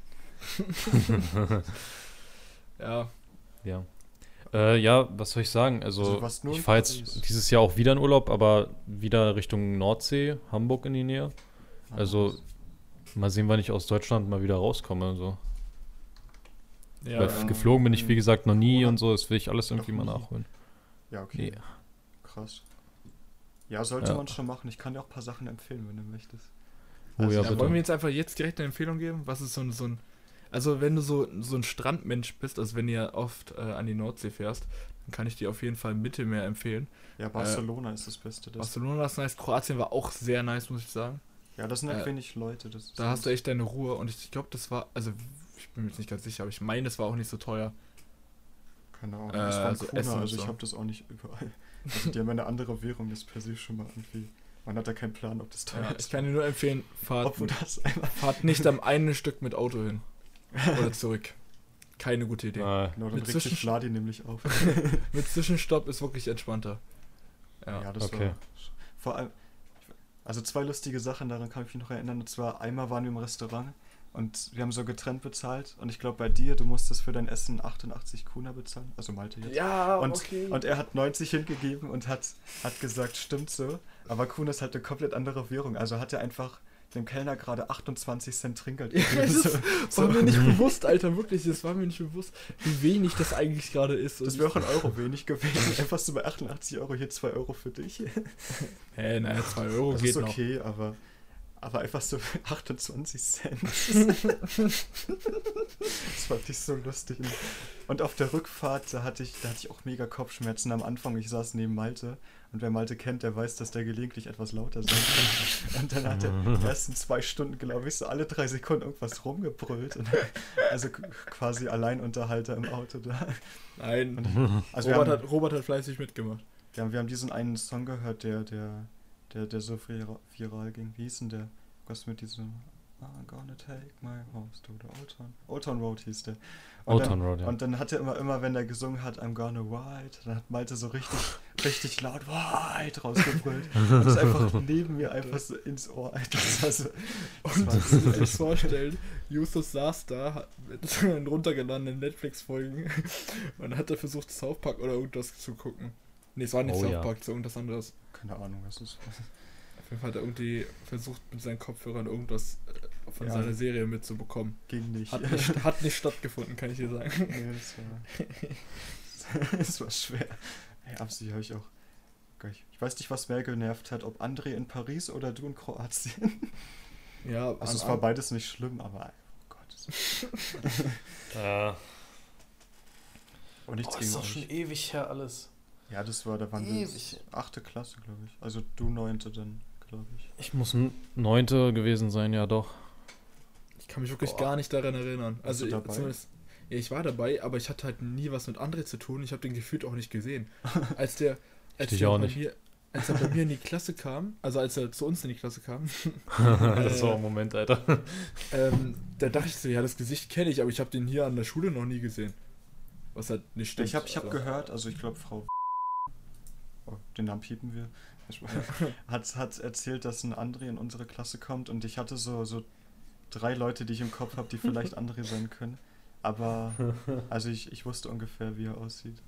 Ja. Ja. Äh, ja, was soll ich sagen? Also, Also du warst nur ich in fahre jetzt Paris. dieses Jahr auch wieder in Urlaub, aber wieder Richtung Nordsee, Hamburg in die Nähe. Also, mal sehen, wann ich aus Deutschland mal wieder rauskomme. Also. Ja, Weil ähm, geflogen bin ich, wie gesagt, noch nie Monat- und so. Das will ich alles irgendwie Noch mal nie. nachholen. Ja, okay. Nee. Krass. Ja, sollte Ja. man schon machen. Ich kann dir auch ein paar Sachen empfehlen, wenn du möchtest. Oh Also, ja, Ja, bitte. wollen wir jetzt einfach jetzt direkt eine Empfehlung geben? Was ist so ein, so ein also wenn du so, so ein Strandmensch bist, also wenn ihr oft äh, an die Nordsee fährst, dann kann ich dir auf jeden Fall Mittelmeer empfehlen. Ja, Barcelona ist das Beste. Das Barcelona ist nice, Kroatien war auch sehr nice, muss ich sagen. ja, das sind halt äh, wenig Leute. Das Da hast du echt deine Ruhe und ich glaube, das war, also ich bin mir jetzt nicht ganz sicher, aber ich meine, es war auch nicht so teuer. Keine Ahnung. äh, Das war so Kuna, Essen und also ich so. habe das auch nicht überall. Also die haben eine andere Währung, das ist per se schon mal irgendwie. Man hat da keinen Plan, ob das teuer Ja, ist. ich kann dir nur empfehlen, fahrt, Obwohl das einmal. fahrt nicht am einen Stück mit Auto hin oder zurück. Keine gute Idee. Äh, Genau, dann Mit regt sich Zwischen- Vladi nämlich auf. Mit Zwischenstopp ist wirklich entspannter. Ja. Ja, das okay. war. Vor allem. Also zwei lustige Sachen, daran kann ich mich noch erinnern. Und zwar einmal waren wir im Restaurant und wir haben so getrennt bezahlt. Und ich glaube bei dir, du musstest für dein Essen achtundachtzig Kuna bezahlen. Also Malte jetzt. Ja, Und, okay. und er hat neunzig hingegeben und hat, hat gesagt, stimmt so. Aber Kuna ist halt eine komplett andere Währung. Also hat er einfach dem Kellner gerade achtundzwanzig Cent Trinkgeld Ja, gegeben. das so, war so. mir nicht bewusst, Alter, wirklich, das war mir nicht bewusst, wie wenig das eigentlich gerade ist. Das wäre auch ein Euro wenig gewesen. Einfach so bei achtundachtzig Euro, hier zwei Euro für dich. Hä, naja, zwei Euro Das geht ist noch. okay, aber, aber einfach so achtundzwanzig Cent. Das fand ich so lustig. Und auf der Rückfahrt, da hatte ich, da hatte ich auch mega Kopfschmerzen am Anfang. Ich saß neben Malte. Und wer Malte kennt, der weiß, dass der gelegentlich etwas lauter sein kann. Und dann hat er die ersten zwei Stunden, glaube ich, so alle drei Sekunden irgendwas rumgebrüllt. Und also quasi Alleinunterhalter im Auto da. Nein, Und, also wir Robert, haben, hat, Robert hat fleißig mitgemacht. wir, haben, wir haben diesen einen Song gehört, der, der, der, der so vira- viral ging. Wie hieß denn der? Was mit diesem I'm gonna take my horse to the Old Town. Old Town Road hieß der. Und Old dann, Town Road, ja. Und dann hat er immer, immer, wenn er gesungen hat, I'm gonna ride, dann hat Malte so richtig, richtig laut ride rausgebrüllt. Und ist einfach neben mir einfach so ins Ohr. Alter. Das war so, das Und war das muss so ich sich vorstellen, Justus saß da hat mit den runtergeladenen Netflix-Folgen und hat da versucht, South Park oder irgendwas zu gucken. Nee, es war nicht Oh, South ja. Park, es war irgendwas anderes. keine Ahnung, was ist. Auf jeden Fall hat er irgendwie versucht, mit seinen Kopfhörern irgendwas äh, von Ja. seiner Serie mitzubekommen. Ging nicht. Hat nicht, hat nicht stattgefunden, kann ich dir sagen. Nee, das war, das war schwer. Ey, Absi habe ich auch. Gleich. Ich weiß nicht, was mehr genervt hat, ob André in Paris oder du in Kroatien. Ja, Also an- es war beides nicht schlimm, aber oh Gott. Ja. Und nichts Oh, gegen ist doch euch. schon ewig her alles. Ja, das war, da waren wir Ewig. achte Klasse, glaube ich. Also du neunte dann, glaube ich. Ich muss n- neunte gewesen sein, ja doch. Ich kann mich wirklich Boah. gar nicht daran erinnern. Warst Also du ich, dabei? zumindest, ja, ich war dabei, aber ich hatte halt nie was mit André zu tun. Ich habe den gefühlt auch nicht gesehen. Als der, als dich der auch bei nicht. mir, als er bei mir in die Klasse kam, also als er zu uns in die Klasse kam, Das war ein Moment, Alter. ähm, da dachte ich so, ja, das Gesicht kenne ich, aber ich habe den hier an der Schule noch nie gesehen. Was halt nicht stimmt. Ich habe ich hab also. gehört, also ich glaube Frau oh, den Namen piepen wir, hat, hat erzählt, dass ein André in unsere Klasse kommt und ich hatte so, so drei Leute, die ich im Kopf habe, die vielleicht André sein können. Aber, also ich, ich wusste ungefähr, wie er aussieht.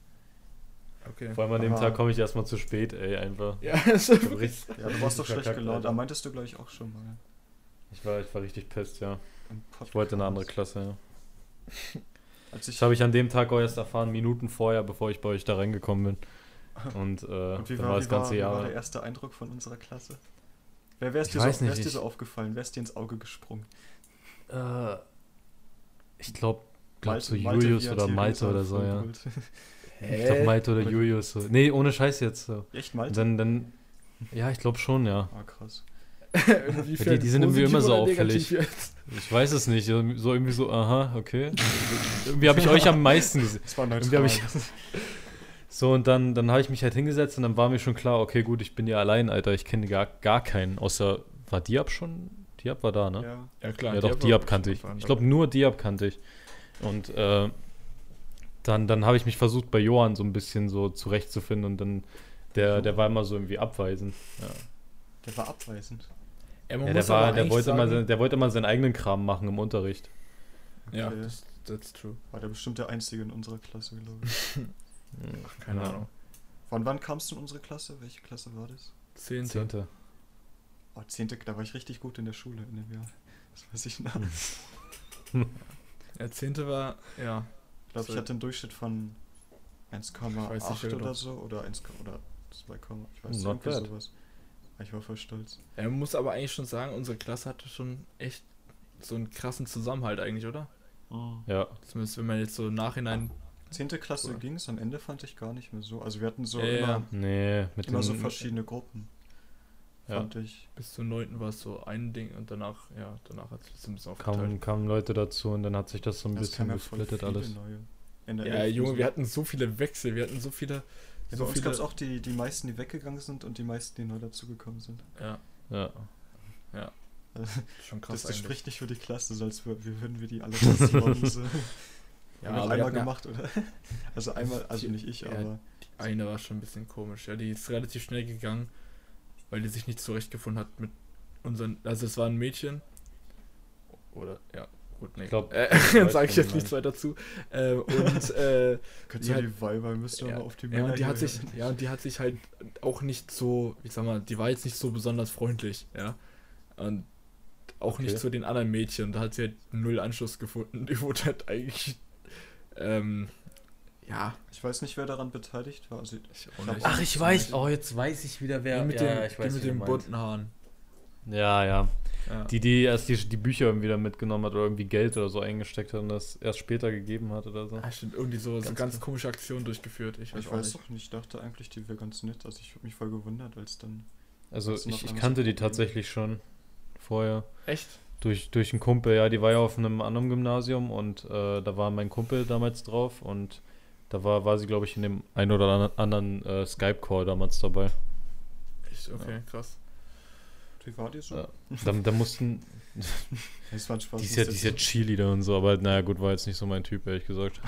Okay. Vor allem an dem Aber- Tag komme ich erstmal zu spät, ey, einfach. Ja, das ist Ich war richtig, Ja, du warst doch richtig schlecht verkackt, gelaunt, Alter. aber meintest du, glaube ich, auch schon mal. Ich war, ich war richtig pisst, ja. Im Ich wollte in eine andere Podcast. Klasse, ja. Als Das ich, habe ich an dem Tag auch erst erfahren, Minuten vorher, bevor ich bei euch da reingekommen bin. Und, äh, und wie dann war, war wie das ganze war, wie war Jahr. der erste Eindruck von unserer Klasse? Wer wär's Ich dir, so, weiß nicht, wär's dir ich- so aufgefallen? Wär's dir ins Auge gesprungen? Äh, ich glaube, glaub Malte- so Malte, Julius wie hat oder hier Malte gesagt, oder so, ja. vollbrüllt. Ich glaube Malte oder Oder- Julius. So. Nee, ohne Scheiß jetzt. So. Echt, Und Malte? dann, dann, ja, ich glaube schon, ja. Ah, krass. Inwiefern die- die sind irgendwie positiv immer so oder auffällig. negativ jetzt? Ich weiß es nicht. So irgendwie so, aha, okay. Irgendwie habe ich euch am meisten gesehen. Das war Irgendwie hab neutral. ich- So, und dann, dann habe ich mich halt hingesetzt und dann war mir schon klar, okay, gut, ich bin ja allein, Alter. Ich kenne gar, gar keinen. Außer, war Diab schon? Diab war da, ne? Ja. Ja, klar. Ja, doch, Diab kannte ich. Ich glaube, nur Diab kannte ich. Und äh, dann, dann habe ich mich versucht, bei Johann so ein bisschen so zurechtzufinden und dann, der, der war immer so irgendwie abweisend. Ja, Der war abweisend. Ja, man ja der, muss war, aber der, eigentlich wollte immer, sagen- sein- der wollte immer seinen eigenen Kram machen im Unterricht. Ja, Okay. das, that's true. War der bestimmt der Einzige in unserer Klasse, glaube ich. Ach, keine Ja. Ahnung. Von wann kamst du in unsere Klasse? Welche Klasse war das? Zehnte. Zehnte. Oh, zehnte, da war ich richtig gut in der Schule in dem Jahr. Das weiß ich noch. Ja, Zehnte war, ja. Ich glaube, ich hatte einen Durchschnitt von eins Komma Ich weiß nicht, acht genau. oder so. Oder eins oder zwei, ich weiß nicht, Not irgendwie bad. sowas. Ich war voll stolz. Ja, man muss aber eigentlich schon sagen, unsere Klasse hatte schon echt so einen krassen Zusammenhalt eigentlich, oder? Ja. Zumindest wenn man jetzt so im Nachhinein... Zehnte Klasse Cool. ging es, am Ende fand ich gar nicht mehr so. Also wir hatten so Ja, ja. immer, Nee, mit immer so den, verschiedene Gruppen. Ja. Fand ich. Bis zur neunten war es so ein Ding und danach, ja, danach hat es ein bisschen aufgeteilt. kamen, kamen Leute dazu und dann hat sich das so ein Es bisschen kam ja voll gesplittet viele alles. neue. In der Ja, elften Junge, so. wir hatten so viele Wechsel, wir hatten so viele... Ja, bei so uns viele gab es auch die, die meisten, die weggegangen sind und die meisten, die neu dazugekommen sind. Ja, Ja. Also, schon krass das, das eigentlich. spricht nicht für die Klasse, so als wür- wir würden wir die alle passieren. So. Ja, Haben wir aber auch wir einmal hatten ja- gemacht, oder? Also einmal, also nicht ich, Ja, aber Eine war schon ein bisschen komisch, ja, die ist relativ schnell gegangen, weil die sich nicht zurechtgefunden hat mit unseren, also es war ein Mädchen, oder, ja, gut, nee, Ich glaub, äh, ich weiß, sage ich wen jetzt du nichts weiter zu, äh, und, äh, könnt Die ihr hat- die Weiber, müsst ihr ja, mal auf die ja, Männer und die hat hier sich, hören. ja, und die hat sich halt auch nicht so, ich sag mal, die war jetzt nicht so besonders freundlich, ja, und auch Okay. nicht zu den anderen Mädchen. Da hat sie halt null Anschluss gefunden. Die wurde halt eigentlich, ähm, ja, Ich weiß nicht, wer daran beteiligt war. Also, ich auch nicht. Ach, ich weiß. Oh, jetzt weiß ich wieder, wer. die mit, ja, dem, ich weiß, die mit wie du den meinst. bunten Haaren. Ja, ja. Ja. Die, die erst die, die Bücher irgendwie wieder mitgenommen hat oder irgendwie Geld oder so eingesteckt hat und das erst später gegeben hat oder so. Ah, stimmt, irgendwie so, so Ganz ganz klar. komische Aktionen durchgeführt. Ich weiß, Ich auch weiß nicht. doch nicht, ich dachte eigentlich, die wäre ganz nett. Also ich habe mich voll gewundert, als dann... Also Hast du noch ich, ich andere kannte die Probleme? tatsächlich schon vorher. Echt? Durch, durch einen Kumpel, ja, die war ja auf einem anderen Gymnasium und äh, da war mein Kumpel damals drauf und da war, war sie, glaube ich, in dem einen oder ander- anderen äh, Skype-Call damals dabei. Echt? Okay, krass. Wie war die so? Ja. Da, da mussten, Es war ein Spaß. die ist ja, die ist ja Cheerleader und so, aber naja gut, war jetzt nicht so mein Typ, ehrlich gesagt.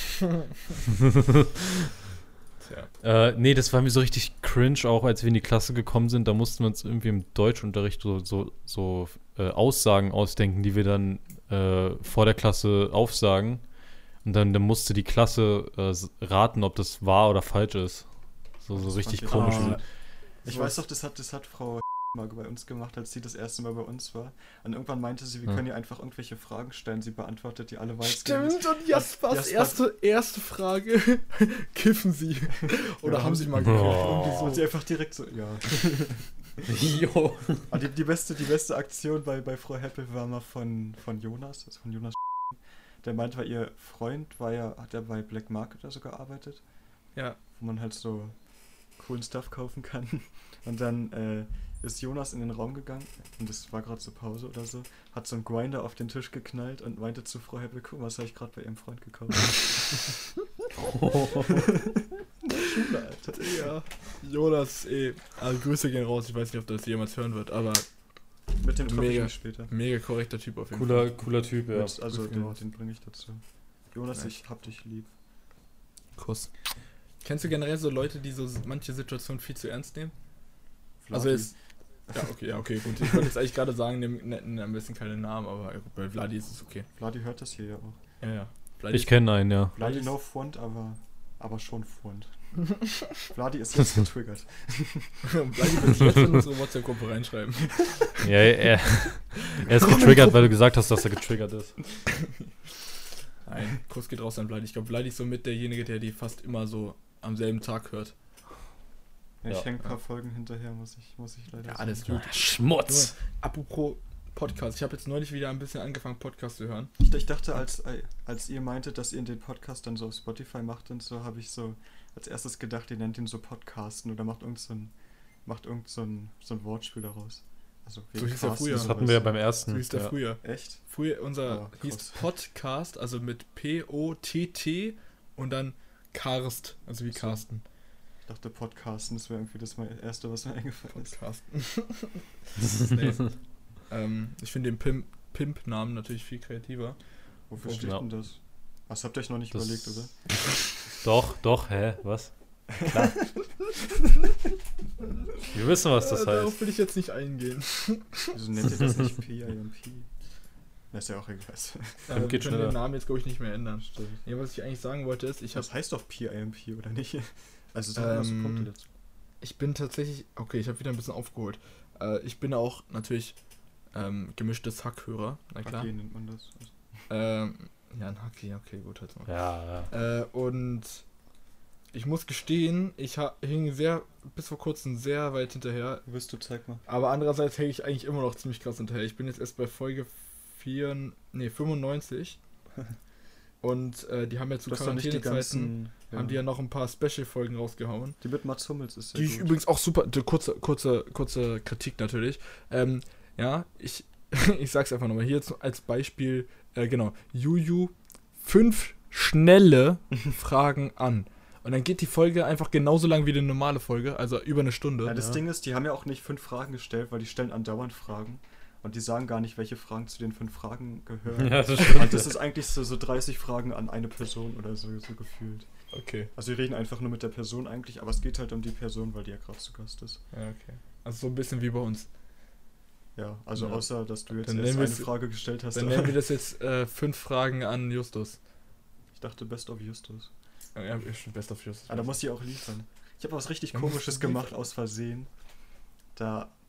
Tja. Äh, nee, das war mir so richtig cringe, auch als wir in die Klasse gekommen sind. Da mussten wir uns irgendwie im Deutschunterricht so, so, so äh, Aussagen ausdenken, die wir dann äh, vor der Klasse aufsagen. Und dann, dann musste die Klasse äh, s- raten, ob das wahr oder falsch ist. So, so Das richtig fand ich komisch. auch- Ich So weiß was- doch, das hat, das hat Frau mal bei uns gemacht, als sie das erste Mal bei uns war. Und irgendwann meinte sie, wir Ja. können ihr einfach irgendwelche Fragen stellen. Sie beantwortet die alle weiß. Stimmt, und Jaspers Jasper- erste, erste Frage, kiffen Sie? Oder Ja, haben Sie mal Oh. gekifft? Irgendwie Und sie so. einfach direkt so, ja. Jo. Aber die, die, beste, die beste Aktion bei, bei Frau Heppel war mal von, von Jonas, also von Jonas. Der meinte, weil ihr Freund war ja, hat ja bei Black Market oder so gearbeitet, Ja, wo man halt so coolen Stuff kaufen kann. Und dann äh, ist Jonas in den Raum gegangen und das war gerade zur Pause oder so, hat so einen Grinder auf den Tisch geknallt und meinte zu Frau Heppel, guck, was habe ich gerade bei ihrem Freund gekauft. Schule, Alter. ja. Jonas, eh. Also Grüße gehen raus. Ich weiß nicht, ob das jemals hören wird, aber Mit dem treffe ich Mega. mich später. mega korrekter Typ auf jeden Cooler, Fall. cooler Typ, ja. Mit, also Grüße den, raus. den bringe ich dazu. Jonas, Nice. ich hab dich lieb. Kuss. Kennst du generell so Leute, die so manche Situationen viel zu ernst nehmen? Also Vladi. jetzt. Ja, okay, ja, okay, gut. Ich wollte jetzt eigentlich gerade sagen, nennen nennen ein bisschen keine Namen, aber bei Vladi ist es okay. Vladi hört das hier ja auch. Ja, ja. Vladi Ich kenne einen, ja. Vladi no front, aber, aber schon front. Vladi ist jetzt getriggert. Vladi wird jetzt in unsere WhatsApp-Gruppe reinschreiben. Ja, er, er ist getriggert, weil du gesagt hast, dass er getriggert ist. Nein, Kuss geht raus an Vladi. Ich glaube, Vladi ist so mit derjenige, der die fast immer so am selben Tag hört. Ja, ich Ja. hänge ein paar Folgen hinterher, muss ich, muss ich leider Ja, sagen. alles gut. Schmutz! Apropos Podcast. Ich habe jetzt neulich wieder ein bisschen angefangen, Podcast zu hören. Ich, ich dachte, als, als ihr meintet, dass ihr den Podcast dann so auf Spotify macht und so, habe ich so als erstes gedacht, ihr nennt ihn so Podcasten oder macht irgend so ein, macht irgend so ein, so ein Wortspiel daraus. Also So hieß er Casten, früher. Das sowas. hatten wir ja beim So ersten. hieß der ja. früher. Echt? Früher unser Oh, hieß krass. Podcast, also mit P O T T und dann Karst, also wie So. Carsten. Ich dachte, Podcasten, das wäre irgendwie das mal Erste, was mir eingefallen ist. Podcasten. nee. ähm, ich finde den Pimp, Pimp-Namen natürlich viel kreativer. Wofür Ja. steht denn das? Was habt ihr euch noch nicht Das- überlegt, oder? Doch, doch, hä? Was? Klar. Wir wissen, was das Äh, Darauf heißt. will ich jetzt nicht eingehen. Wieso nennt ihr das nicht P I M P? Das ist ja auch egal. Äh, Dann wir geht können schneller. den Namen jetzt, glaube ich, nicht mehr ändern. Nee, was ich eigentlich sagen wollte ist, ich habe Das heißt doch P I M P, oder nicht? Also sag mal so Ähm, Punkte dazu. Ich bin tatsächlich, okay, ich habe wieder ein bisschen aufgeholt. Äh, ich bin auch natürlich ähm, gemischtes Hackhörer, na klar. Okay, nennt man das. Ähm, ja, ein Hacki, okay, gut, halt mal. Ja, ja. Äh, und ich muss gestehen, ich ha- hing sehr, bis vor kurzem sehr weit hinterher. Wirst du, zeig mal. Aber andererseits hänge ich eigentlich immer noch ziemlich krass hinterher. Ich bin jetzt erst bei Folge vier, nee, fünfundneunzig. Und äh, die haben ja zu Du hast doch nicht die Quarantänezeiten, ganzen... haben die ja noch ein paar Special-Folgen rausgehauen. Die mit Mats Hummels ist sehr Die ich gut. übrigens auch super, die kurze, kurze, kurze Kritik natürlich. Ähm, ja, ich, ich sag's einfach nochmal. Hier jetzt als Beispiel, äh, genau, Juju, fünf schnelle Fragen an. Und dann geht die Folge einfach genauso lang wie die normale Folge, also über eine Stunde. Ja, das Ja. Ding ist, die haben ja auch nicht fünf Fragen gestellt, weil die stellen andauernd Fragen. Und die sagen gar nicht, welche Fragen zu den fünf Fragen gehören. Ja, das stimmt. Und das ist eigentlich so, so dreißig Fragen an eine Person oder so, so gefühlt. Okay. Also wir reden einfach nur mit der Person eigentlich, aber es geht halt um die Person, weil die ja gerade zu Gast ist. Ja, okay. Also so ein bisschen wie bei uns. Ja, also Ja. außer, dass du jetzt Dann erst nennen eine wir's- Frage gestellt hast. Dann aber nennen wir das jetzt äh, fünf Fragen an Justus. ich dachte, Best of Justus. Ja, ja, ist schon best of Justus. Ah, da muss ich auch liefern. Ich habe was richtig Da musst Komisches du gemacht liefern. aus Versehen. Da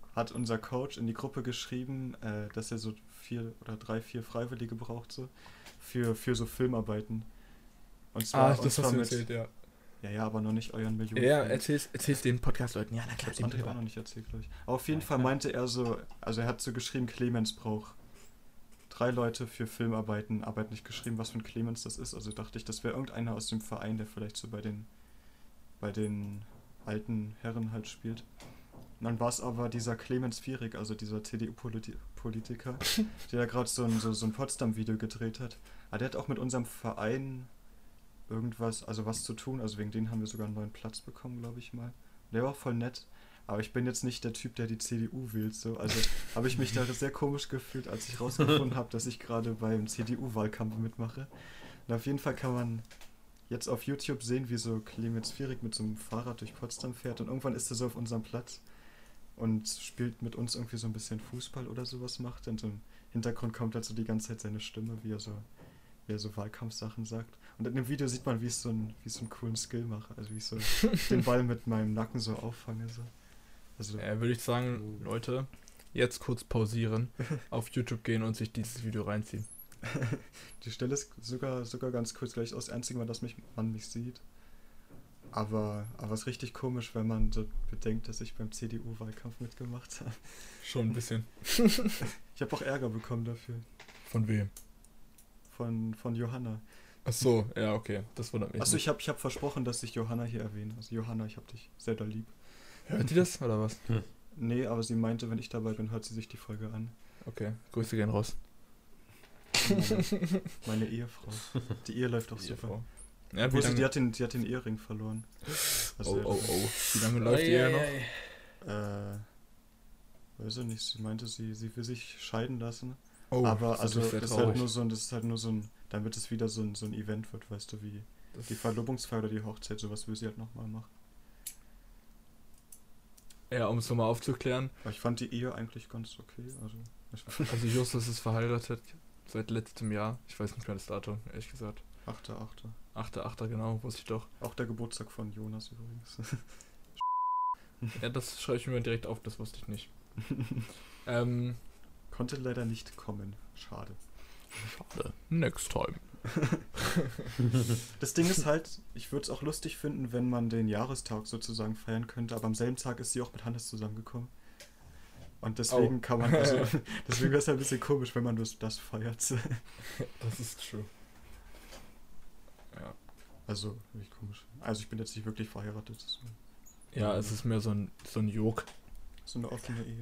hat unser Coach in die Gruppe geschrieben, äh, dass er so vier oder drei, vier Freiwillige braucht so für, für so Filmarbeiten. Und zwar, Ah, und das zwar hast du mit, erzählt, ja. ja, ja, aber noch nicht euren Millionen. Ja, erzähl's, erzähl's den Podcast-Leuten. Ja, na Ich klar, hab's André auch noch nicht erzählt, glaube ich. Aber auf jeden Fall meinte er so, also er hat so geschrieben, Clemens braucht drei Leute für Filmarbeiten, aber hat nicht geschrieben, was für ein Clemens das ist. Also dachte ich, das wäre irgendeiner aus dem Verein, der vielleicht so bei den bei den alten Herren halt spielt. Und dann war es aber dieser Clemens Vierig, also dieser C D U-Politiker, der da gerade so ein, so, so ein Potsdam-Video gedreht hat. Aber der hat auch mit unserem Verein irgendwas, also was zu tun. Also wegen denen haben wir sogar einen neuen Platz bekommen, glaube ich mal. Der war voll nett. Aber ich bin jetzt nicht der Typ, der die C D U wählt. So. Also habe ich mich da sehr komisch gefühlt, als ich rausgefunden habe, dass ich gerade beim C D U-Wahlkampf mitmache. Und auf jeden Fall kann man jetzt auf YouTube sehen, wie so Clemens Vierig mit so einem Fahrrad durch Potsdam fährt. Und irgendwann ist er so auf unserem Platz und spielt mit uns irgendwie so ein bisschen Fußball oder sowas macht. Und im Hintergrund kommt halt so die ganze Zeit seine Stimme, wie er so, wie er so Wahlkampfsachen sagt. Und in dem Video sieht man, wie ich so, ein, wie ich so einen coolen Skill mache. Also wie ich so den Ball mit meinem Nacken so auffange. So. Also, Ja, würde ich sagen, Leute, jetzt kurz pausieren, auf YouTube gehen und sich dieses Video reinziehen. die Stelle ist sogar, sogar ganz kurz, gleich das Einzige Mal, dass mich, man mich sieht. Aber, aber es ist richtig komisch, wenn man so bedenkt, dass ich beim C D U-Wahlkampf mitgemacht habe. Schon ein bisschen. Ich habe auch Ärger bekommen dafür. Von wem? Von, von Johanna. Ach so, ja, okay, das wundert mich. Achso, nicht. ich habe ich hab versprochen, dass ich Johanna hier erwähne. Also Johanna, ich hab dich sehr doll lieb. Hört die das, oder was? Nee, aber sie meinte, wenn ich dabei bin, hört sie sich die Folge an. Okay, Grüße gehen raus. Meine, meine Ehefrau. Die Ehe läuft auch Die super. Ehefrau. Ja, wie Obwohl sie, lange, die, hat den, die hat den Ehering verloren. Also, oh, oh, oh. Wie lange läuft die Ehe noch? Äh, weiß ich nicht, sie meinte, sie, sie will sich scheiden lassen. Oh, aber das ist also natürlich sehr das ist halt traurig. nur so ein, das ist halt nur so ein, damit es wieder so ein, so ein Event wird, weißt du, wie Das- die Verlobungsfeier oder die Hochzeit, sowas will sie halt nochmal machen. Ja, um es nochmal aufzuklären. Aber ich fand die Ehe eigentlich ganz okay. Also, ich, Also Justus ist verheiratet seit letztem Jahr. Ich weiß nicht mehr das Datum, ehrlich gesagt. achter achter achter achter genau, wusste ich doch. Auch der Geburtstag von Jonas übrigens. Ja, das schreibe ich mir direkt auf, das wusste ich nicht. ähm, Konnte leider nicht kommen. Schade. schade. Next time. Das Ding ist halt, ich würde es auch lustig finden, wenn man den Jahrestag sozusagen feiern könnte, aber am selben Tag ist sie auch mit Hannes zusammengekommen. Und deswegen Oh. kann man, also, deswegen wäre es halt ein bisschen komisch, wenn man das, das feiert. Das ist true. Ja. Also, wirklich komisch. Also, ich bin jetzt nicht wirklich verheiratet. Das ist Ja, es ist mehr so ein, so ein Jog. so eine offene Ehe.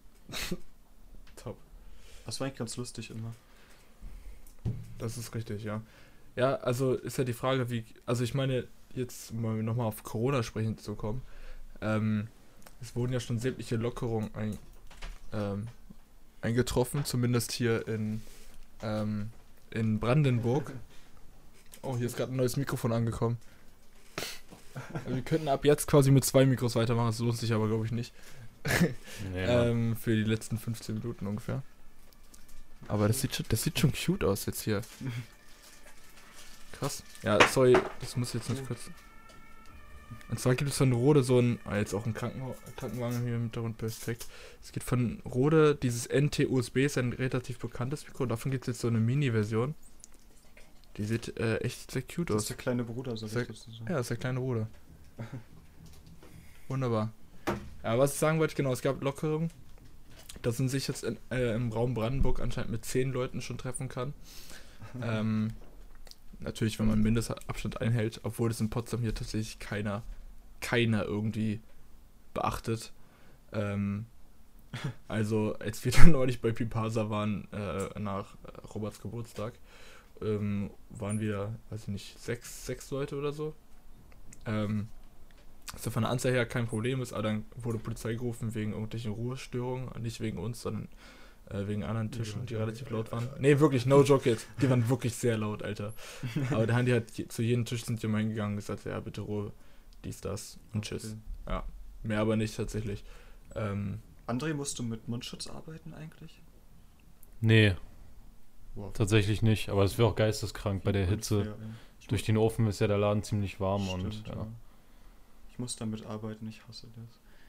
Top. Das war eigentlich ganz lustig immer. Das ist richtig, ja. Ja, also ist ja die Frage, wie, also ich meine, jetzt mal nochmal auf Corona sprechen zu kommen. Ähm, es wurden ja schon sämtliche Lockerungen ein, ähm, eingetroffen, zumindest hier in, ähm, in Brandenburg. Oh, hier ist gerade ein neues Mikrofon angekommen. Also wir könnten ab jetzt quasi mit zwei Mikros weitermachen, das lohnt sich aber glaube ich nicht. Nee, Mann. ähm, für die letzten fünfzehn Minuten ungefähr. Aber das sieht schon, das sieht schon cute aus jetzt hier. Krass. Ja, sorry, das muss jetzt nicht kurz. Und zwar gibt es von Rode so ein, ah, jetzt auch ein Krankenha Krankenwagen hier im Hintergrund, perfekt. Es gibt von Rode, dieses N T U S B ist ein relativ bekanntes Mikro, davon gibt es jetzt so eine Mini-Version. Die sieht äh, echt sehr cute Das aus. ist der kleine Bruder, sag Sag- ich dazu so. Ja, das ist der kleine Bruder. Wunderbar. Ja, was ich sagen wollte, genau, es gab Lockerungen, dass man sich jetzt in, äh, im Raum Brandenburg anscheinend mit zehn Leuten schon treffen kann. ähm, natürlich, wenn man Mindestabstand einhält, obwohl es in Potsdam hier tatsächlich keiner, keiner irgendwie beachtet. Ähm, also, als wir dann neulich bei Pipasa waren, äh, nach äh, Roberts Geburtstag, ähm, waren wir, weiß ich nicht, sechs, sechs Leute oder so. Ähm, was ja von der Anzahl her kein Problem ist, aber dann wurde Polizei gerufen wegen irgendwelchen Ruhestörungen, nicht wegen uns, sondern äh, wegen anderen Tischen, die relativ laut waren. Nee, wirklich, no joke jetzt. Die waren wirklich sehr laut, Alter. Aber der Handy hat je, zu jedem Tisch sind die immer hingegangen und gesagt, ja, bitte Ruhe, dies, das und tschüss. Okay. Mehr aber nicht tatsächlich. Ähm, André, musst du mit Mundschutz arbeiten eigentlich? Nee, Wow. tatsächlich nicht. Aber es wäre auch geisteskrank bei der Hitze. Unfair, ja. Ich Durch muss- den Ofen ist ja der Laden ziemlich warm Stimmt, und ja. ja. Ich muss damit arbeiten, ich hasse das.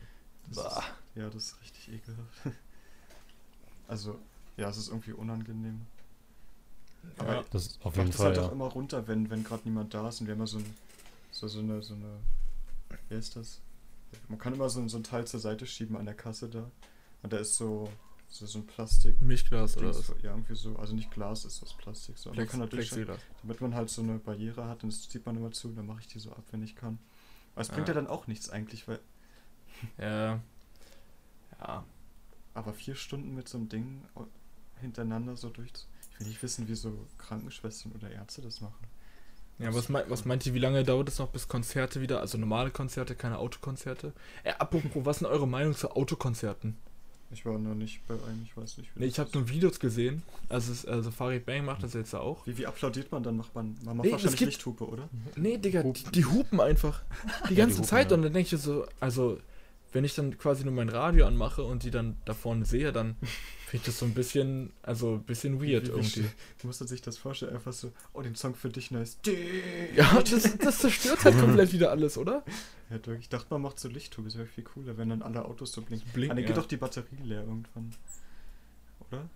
Das Bah. ist, ja, das ist richtig ekelhaft. Also, ja, es ist irgendwie unangenehm. Aber Ja. Das ist auf ich mach jeden das Fall, halt ja. auch immer runter, wenn, wenn gerade niemand da ist und wir haben immer so, ein, so, so eine, so eine, wie heißt das? Man kann immer so, ein- so ein Teil zur Seite schieben an der Kasse da. Und da ist so, so, so ein Plastik. Milchglas oder Dings, was? ja, irgendwie so, also nicht Glas, ist aus Plastik. So. Aber man Plex, kann natürlich schon, Plexiglas. damit man halt so eine Barriere hat, und das zieht man immer zu, dann mache ich die so ab, wenn ich kann. Aber es bringt Ja. ja dann auch nichts eigentlich, weil, Ja. Ja. aber vier Stunden mit so einem Ding hintereinander so durch. Ich will nicht wissen, wie so Krankenschwestern oder Ärzte das machen. Ja, was, mein, was meint ihr, wie lange dauert es noch bis Konzerte wieder? Also normale Konzerte, keine Autokonzerte? Äh, apropos, was ist denn eure Meinung zu Autokonzerten? Ich war noch nicht bei einem, ich weiß nicht. Wie Nee, das ich habe ist. nur Videos gesehen. Also, es, also Farid Bang macht das jetzt auch. Wie, wie applaudiert man dann? Macht man, man macht Nee, es wahrscheinlich gibt- Lichthupe, oder? Nee, Digga, die, Hupen. die hupen einfach. Die die ganze hupen, Zeit. ja. Und dann denke ich so, also, wenn ich dann quasi nur mein Radio anmache und die dann da vorne sehe, dann finde ich das so ein bisschen, also ein bisschen weird Wie- wie- wie irgendwie. sch- Wie muss man sich das vorstellen? Einfach so, oh, den Song für dich nice. Ja, das, das zerstört halt komplett wieder alles, oder? Ja, du, ich dachte, man macht so Lichthupe, das wäre viel cooler, wenn dann alle Autos so blinken. Blinken, Ah, dann ja. geht doch die Batterie leer irgendwann. Oder?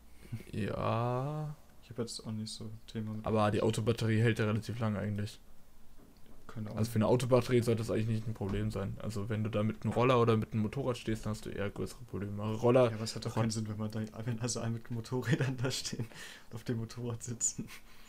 Ja, Ich habe jetzt auch nicht so Thema mit. aber die Autobatterie hält ja relativ lang eigentlich. Keine Ahnung. Also für eine Autobatterie sollte das eigentlich nicht ein Problem sein. Also wenn du da mit einem Roller oder mit einem Motorrad stehst, dann hast du eher größere Probleme. Roller, ja, aber es hat doch Rod- keinen Sinn, wenn man da, wenn also alle mit Motorrädern da stehen und auf dem Motorrad sitzen.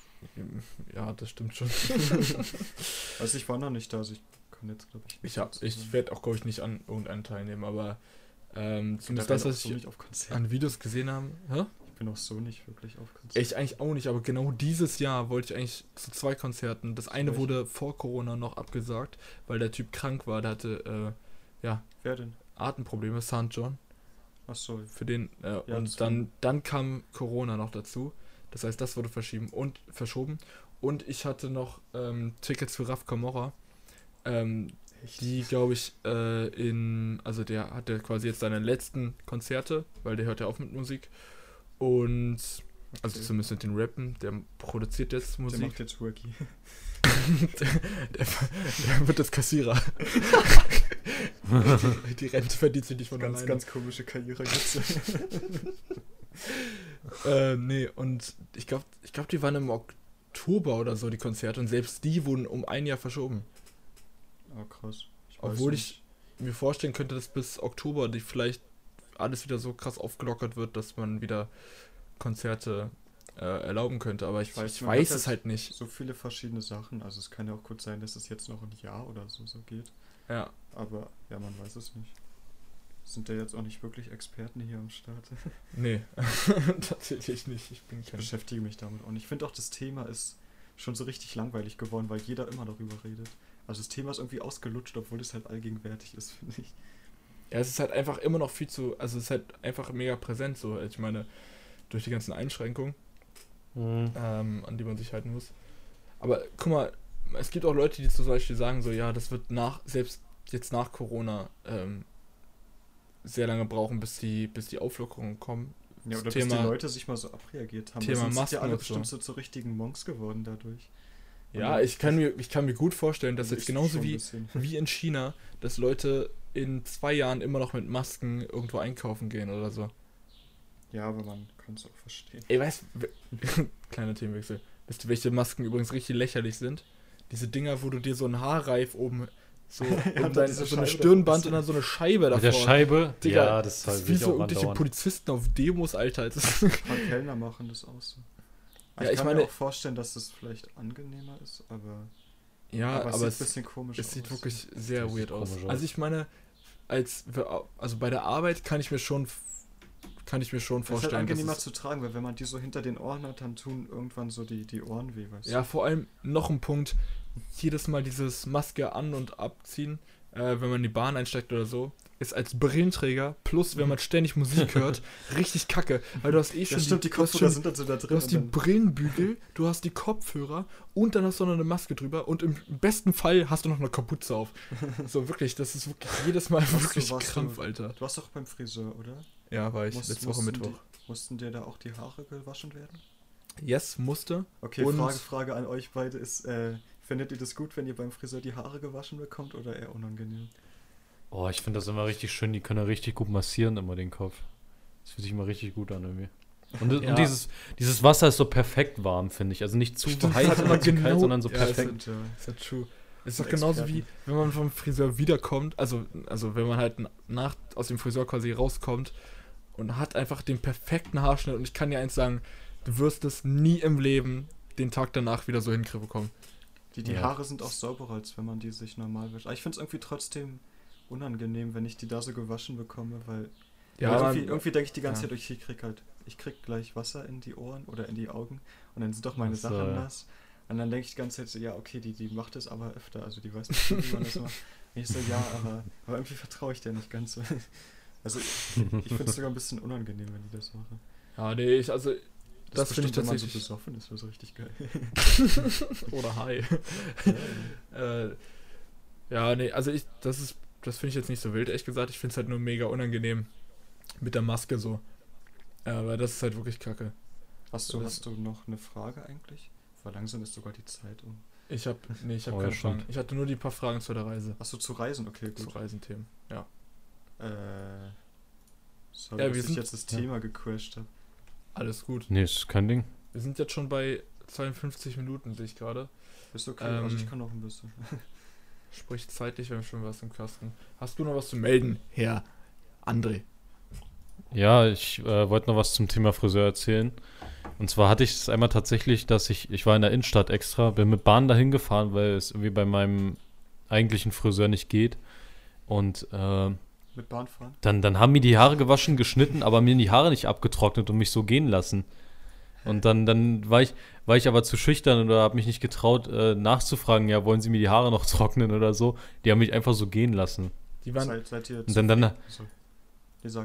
ja, das stimmt schon. Also ich war noch nicht da, also ich kann jetzt, glaube ich, Ich, hab- dazu ich sagen. werde auch, glaube ich, nicht an irgendeinen teilnehmen, aber ähm, Ich bin zumindest da das, auch was so ich nicht auf Konzerten. an Videos gesehen habe. Hä? Ich bin auch so nicht wirklich auf Konzerten. Ich eigentlich auch nicht, aber genau dieses Jahr wollte ich eigentlich zu zwei Konzerten. Das eine welchen? wurde vor Corona noch abgesagt, weil der Typ krank war. Der hatte äh, ja, Wer denn? Atemprobleme, Sankt John. Achso, Für den, äh, Ja, das und dann, dann kam Corona noch dazu. Das heißt, das wurde verschieben und verschoben. Und ich hatte noch ähm, Tickets für Raf Camorra. Ähm, die, glaube ich, äh, in, also der hatte quasi jetzt seine letzten Konzerte, weil der hört ja auf mit Musik. Und, also Okay. zumindest mit den Rappen, der produziert jetzt Der Musik. macht jetzt Worky. der, der, der wird das Kassierer. die, die Rente verdient sich nicht von Ganz, alleine. ganz komische Karriere jetzt. Äh, nee, und ich glaube, ich glaub, die waren im Oktober oder so, die Konzerte, und selbst die wurden um ein Jahr verschoben. Oh, krass. Ich weiß Obwohl nicht. ich mir vorstellen könnte, dass bis Oktober die vielleicht alles wieder so krass aufgelockert wird, dass man wieder Konzerte äh, erlauben könnte. Aber ich, Ich weiß, ich man weiß hat es halt halt nicht. so viele verschiedene Sachen. Also es kann ja auch gut sein, dass es jetzt noch ein Jahr oder so, so geht. Ja, Aber ja, man weiß es nicht. Sind ja jetzt auch nicht wirklich Experten hier am Start. nee, tatsächlich nicht. Ich bin Ich kein... beschäftige mich damit auch nicht. Ich finde auch, das Thema ist schon so richtig langweilig geworden, weil jeder immer darüber redet. Also das Thema ist irgendwie ausgelutscht, obwohl es halt allgegenwärtig ist, finde ich. Ja, es ist halt einfach immer noch viel zu... Also es ist halt einfach mega präsent so. Ich meine, durch die ganzen Einschränkungen, Mhm. ähm, an die man sich halten muss. Aber guck mal, es gibt auch Leute, die zum Beispiel sagen so, ja, das wird nach, selbst jetzt nach Corona, ähm, sehr lange brauchen, bis die, bis die Auflockerungen kommen. Ja, Das oder bis Thema- die Leute sich mal so abreagiert haben. Thema Da sind Masken ja alle und bestimmt so. so zu richtigen Monks geworden dadurch. Und Ja, dann- ich kann mir, ich kann mir gut vorstellen, dass Also jetzt ich genauso schon ein wie, bisschen. wie in China, dass Leute in zwei Jahren immer noch mit Masken irgendwo einkaufen gehen oder so. Ja, aber man kann es auch verstehen. Ey, weißt du, kleiner Themenwechsel. Wisst ihr, welche Masken übrigens richtig lächerlich sind? Diese Dinger, wo du dir so einen Haarreif oben so, Ja, um und dein, diese so eine Scheibe Stirnband davor. und dann so eine Scheibe davor. Mit der Scheibe? Digga, ja, das ist Das halt ist wie wie so auch irgendwelche andauernd. Polizisten auf Demos, Alter. Das ist, Ein paar Kellner machen das auch so. Aber Ja, ich ich kann meine- mir auch vorstellen, dass das vielleicht angenehmer ist, aber, ja, aber, aber, es sieht ein es, bisschen komisch es aus. sieht wirklich sehr Das sieht weird aus. komisch aus. Also ich meine, als wir- also bei der Arbeit kann ich mir schon kann ich mir schon Das ist halt vorstellen, dass angenehmer es, zu tragen, weil wenn man die so hinter den Ohren hat, dann tun irgendwann so die, die Ohren weh, weißt ja, vor allem noch ein Punkt, jedes Mal dieses Maske an- und abziehen, äh, wenn man in die Bahn einsteigt oder so, ist als Brillenträger, plus wenn man ständig Musik hört, richtig kacke, weil du hast eh du? schon Ja, stimmt, die du hast Kopfhörer schon, sind dann so da du drin. hast die und dann- Brillenbügel, du hast die Kopfhörer und dann hast du noch eine Maske drüber und im besten Fall hast du noch eine Kapuze auf. So wirklich, das ist wirklich jedes Mal Warst du- wirklich warst du- Krampf, Alter. Du warst doch beim Friseur, oder? Ja, war ich Muss- letzte Woche mussten Mittwoch. Die, mussten dir da auch die Haare gewaschen werden? Yes, musste. Okay, Und- Frage, Frage an euch beide ist, äh, findet ihr das gut, wenn ihr beim Friseur die Haare gewaschen bekommt oder eher unangenehm? Oh, ich finde das immer richtig schön, die können ja richtig gut massieren immer den Kopf. Das fühlt sich immer richtig gut an irgendwie. Und, Ja. und dieses, dieses Wasser ist so perfekt warm, finde ich. Also nicht zu Stimmt, heiß hat oder immer zu kalt, genau- sondern so ja, perfekt. Sind, äh, Ist ja true. Ist doch So genauso Experten. wie, wenn man vom Friseur wiederkommt, also, also wenn man halt nach, aus dem Friseur quasi rauskommt und hat einfach den perfekten Haarschnitt und ich kann dir eins sagen, du wirst es nie im Leben den Tag danach wieder so hinbekommen. Die, die Ja. Haare sind auch sauberer, als wenn man die sich normal wäscht. Aber ich finde es irgendwie trotzdem unangenehm, wenn ich die da so gewaschen bekomme, weil Ja, weil man- irgendwie, irgendwie denke ich die ganze ja. Zeit, ich krieg halt, ich krieg gleich Wasser in die Ohren oder in die Augen und dann sind doch meine Ach so, Sachen ja. nass. Und dann denke ich die ganze Zeit so, ja, okay, die, die macht das aber öfter, also die weiß nicht, wie man das macht. Und ich so, ja, aber, aber irgendwie vertraue ich der nicht ganz so. Also ich, ich finde es sogar ein bisschen unangenehm, wenn die das machen. Ja, nee, ich, also, das ist finde ich bestimmt, wenn man tatsächlich- so besoffen ist, wäre so richtig geil. oder Hi. äh, ja, nee, also ich, das ist, das finde ich jetzt nicht so wild, ehrlich gesagt. Ich finde es halt nur mega unangenehm mit der Maske so. Aber das ist halt wirklich kacke. Hast du, Das- hast du noch eine Frage eigentlich? Weil langsam ist sogar die Zeit um. Ich habe, nee, ich habe Oh, ja, keine stimmt. Fragen. Ich hatte nur die paar Fragen zu der Reise, Hast du zu reisen? Okay, zu gut. Reisenthemen. Ja. Äh, sorry, Ja, dass wir ich sind- jetzt das ja. Thema gecrashed habe. Alles gut. Nee, ist kein Ding. Wir sind jetzt schon bei zweiundfünfzig Minuten, sehe ich gerade. Ist okay, Ähm, also ich kann noch ein bisschen. Sprich zeitlich, wir haben schon was im Kasten. Hast du noch was zu melden, Herr André? Ja, ich äh, wollte noch was zum Thema Friseur erzählen. Und zwar hatte ich es einmal tatsächlich, dass ich, ich war in der Innenstadt extra, bin mit Bahn dahin gefahren, weil es irgendwie bei meinem eigentlichen Friseur nicht geht. Und äh, Mit Bahn fahren? dann, dann haben mir die Haare gewaschen, geschnitten, aber mir die Haare nicht abgetrocknet und mich so gehen lassen. Und dann, dann war ich, war ich aber zu schüchtern oder habe mich nicht getraut, äh, nachzufragen, ja, wollen Sie mir die Haare noch trocknen oder so. Die haben mich einfach so gehen lassen. Die waren, Seid, seid ihr Und dann- dann- so. Nee, sag.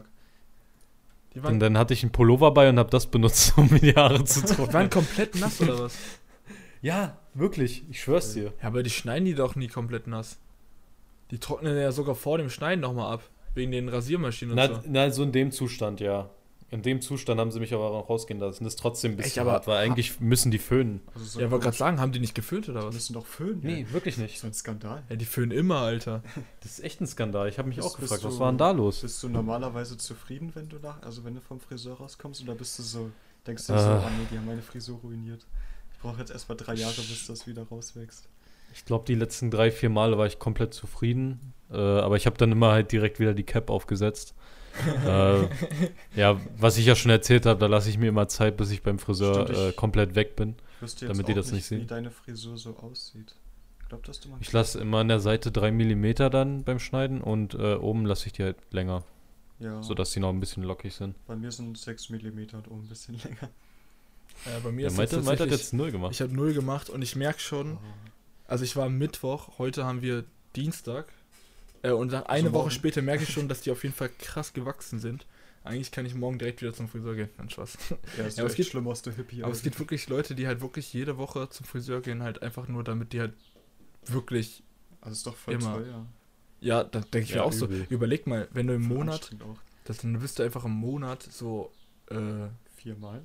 die Und waren, dann hatte ich einen Pullover bei und habe das benutzt, um mir die Haare zu die trocknen. waren komplett nass oder was? Ja, wirklich, ich schwör's dir. Ja, aber die schneiden die doch nie komplett nass. Die trocknen ja sogar vor dem Schneiden nochmal ab. Wegen den Rasiermaschinen und Na, so. na, so in dem Zustand, ja. In dem Zustand haben sie mich aber auch rausgehen lassen. Das ist trotzdem ein bisschen Echt, aber- hart, weil eigentlich müssen die föhnen. Also so Ja, wollte gerade komisch. sagen, haben die nicht gefüllt oder Die was? müssen doch föhnen. Nee, ey. wirklich Das nicht. ist so ein Skandal. Ja, die föhnen immer, Alter. Das ist echt ein Skandal. Ich habe mich Bist- auch gefragt, bist was du- war denn da los? Bist du normalerweise zufrieden, wenn du nach, also wenn du vom Friseur rauskommst, oder bist du so, denkst du Äh. so, ah nee, die haben meine Frisur ruiniert. Ich brauche jetzt erst mal drei Jahre, bis das wieder rauswächst. Ich glaube, die letzten drei, vier Male war ich komplett zufrieden. Äh, aber ich habe dann immer halt direkt wieder die Cap aufgesetzt. äh, ja, was ich ja schon erzählt habe, da lasse ich mir immer Zeit, bis ich beim Friseur Stimmt, äh, ich- komplett weg bin. Ich wüsste jetzt Damit auch die das nicht, nicht sehen. wie deine Frisur so aussieht. Glaubt das du mal? Ich lasse immer an der Seite drei Millimeter dann beim Schneiden und äh, oben lasse ich die halt länger, Ja, sodass die noch ein bisschen lockig sind. bei mir sind sechs Millimeter und oben ein bisschen länger. Ja, bei mir Ja, ist Malte, jetzt Malte hat tatsächlich, jetzt null gemacht. ich habe null gemacht und ich merke schon, also ich war am Mittwoch, heute haben wir Dienstag äh, und dann eine Also Woche morgen. später merke ich schon, dass die auf jeden Fall krass gewachsen sind. Eigentlich kann ich morgen direkt wieder zum Friseur gehen. Nein, Spaß. Ja, ist Ja, ja, aber es echt gibt- schlimm aus der Hippie. Aber es gibt wirklich Leute, die halt wirklich jede Woche zum Friseur gehen, halt einfach nur, damit die halt wirklich, Also ist doch voll immer. teuer. ja, da denke ich Ja, mir auch übel. so, überleg mal, wenn du im Voll Monat, anstrengend auch. das, dann bist du einfach im Monat so, äh, Viermal.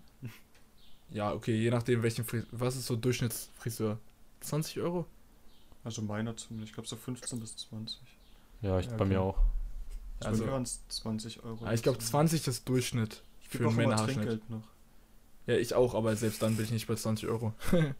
ja, okay, je nachdem welchen Friseur, was ist so Durchschnittsfriseur? zwanzig Euro? Also meiner zumindest. Ich glaube so fünfzehn bis zwanzig. Ja, ich Ja, bei okay. mir auch. Also, Also- bei mir waren es zwanzig Euro. Ah, ich glaube zwanzig ist Durchschnitt Ich für gebe einen auch immer Männerhaarschnitt. Trinkgeld noch. Ja, ich auch, aber selbst dann bin ich nicht bei zwanzig Euro.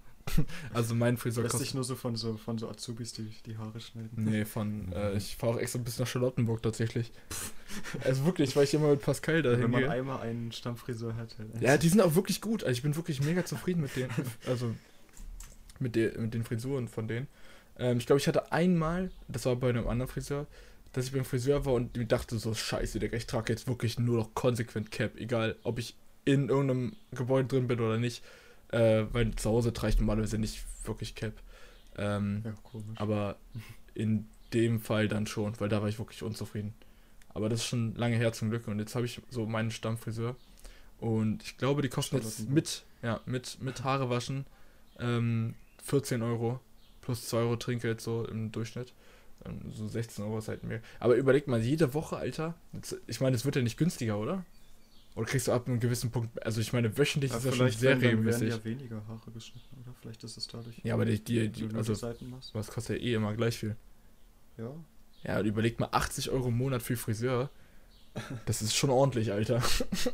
Also mein Friseur Lässt sich kostet, nur so von so von so Azubis die, die Haare schneiden. nee, von, äh, ich fahre auch extra bis nach Charlottenburg tatsächlich. Also wirklich, weil ich immer mit Pascal dahin Wenn man gehe. einmal einen Stammfriseur hat. Halt. Ja, die sind auch wirklich gut. Also ich bin wirklich mega zufrieden mit denen. Also mit, der, mit den Frisuren von denen. Ähm, ich glaube, ich hatte einmal, das war bei einem anderen Friseur, dass ich beim Friseur war und mir dachte so, scheiße, Digga, ich trage jetzt wirklich nur noch konsequent Cap. Egal, ob ich in irgendeinem Gebäude drin bin oder nicht. Äh, weil zu Hause trage ich normalerweise nicht wirklich Cap. Ähm, Ja, komisch. aber in dem Fall dann schon, weil da war ich wirklich unzufrieden. Aber das ist schon lange her zum Glück und jetzt habe ich so meinen Stammfriseur und ich glaube, die kosten jetzt Charlottenburg. mit, ja, mit, mit Haare waschen ähm, vierzehn Euro plus zwei Euro Trinkgeld so im Durchschnitt. Ähm, so sechzehn Euro ist halt mehr. Aber überleg mal, jede Woche, Alter, jetzt, ich meine, es wird ja nicht günstiger, oder? Oder kriegst du ab einem gewissen Punkt, also ich meine, wöchentlich Ja, ist ja schon vielleicht sehr werden, dann werden regelmäßig. ja weniger Haare geschnitten, oder? Vielleicht ist es dadurch. Ja, aber die, die, wenn du die nur also, die Seiten machst. was kostet ja eh immer gleich viel. Ja. Ja, und überleg mal, achtzig Euro im Monat für Friseur. Das ist schon ordentlich, Alter.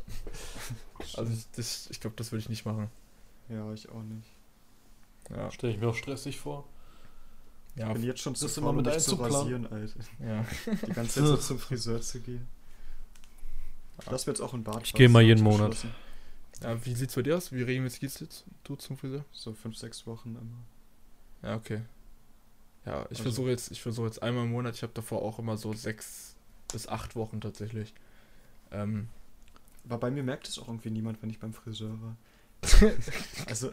Also ich, das- ich glaube, das würde ich nicht machen. Ja, ich auch nicht. Ja, Stelle ich mir auch stressig vor. Ich ja, bin jetzt schon zu das faul, immer um mit mich zu einzuplanen. rasieren, Alter. ja. Die ganze Zeit so zum Friseur zu gehen. Ich lass mir jetzt auch ein Bart Ich gehe mal wachsen, jeden hab ich Monat. beschlossen. Ja, wie sieht's bei dir aus? Wie regelmäßig gehst du jetzt- du zum Friseur? So fünf, sechs Wochen immer. Ja, okay. Ja, ich Also- versuche jetzt, ich versuche jetzt einmal im Monat, ich habe davor auch immer so sechs bis acht Wochen tatsächlich. Ähm, Aber bei mir merkt es auch irgendwie niemand, wenn ich beim Friseur war. Also,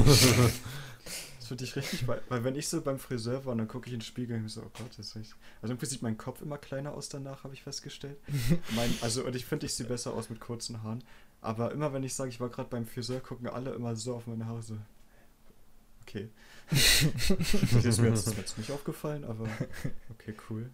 das finde ich richtig, weil, weil wenn ich so beim Friseur war, dann gucke ich in den Spiegel und ich so, oh Gott, das ist echt... Also irgendwie sieht mein Kopf immer kleiner aus danach, habe ich festgestellt. Mein, also, und ich finde, ich sehe besser aus mit kurzen Haaren. Aber immer wenn ich sage, ich war gerade beim Friseur, gucken alle immer so auf meine Haare so. Okay. Das ist mir jetzt, das ist mir jetzt nicht aufgefallen, aber okay, cool.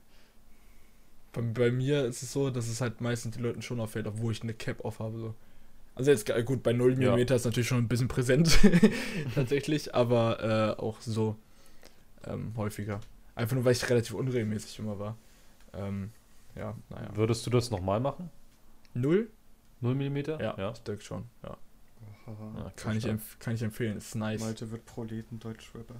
bei, bei mir ist es so, dass es halt meistens den Leuten schon auffällt, obwohl ich eine Cap auf habe. So. Also jetzt äh, gut, bei null Millimeter ist natürlich schon ein bisschen präsent, tatsächlich, aber äh, auch so ähm, häufiger. Einfach nur, weil ich relativ unregelmäßig immer war. Ähm, ja, naja. Würdest du das nochmal machen? Null? null Millimeter? Ja, ja. ich denke schon, ja. Haha. Ja, Kann ich, empf kann ich empfehlen, ist nice. Malte wird Proleten-Deutschrapper.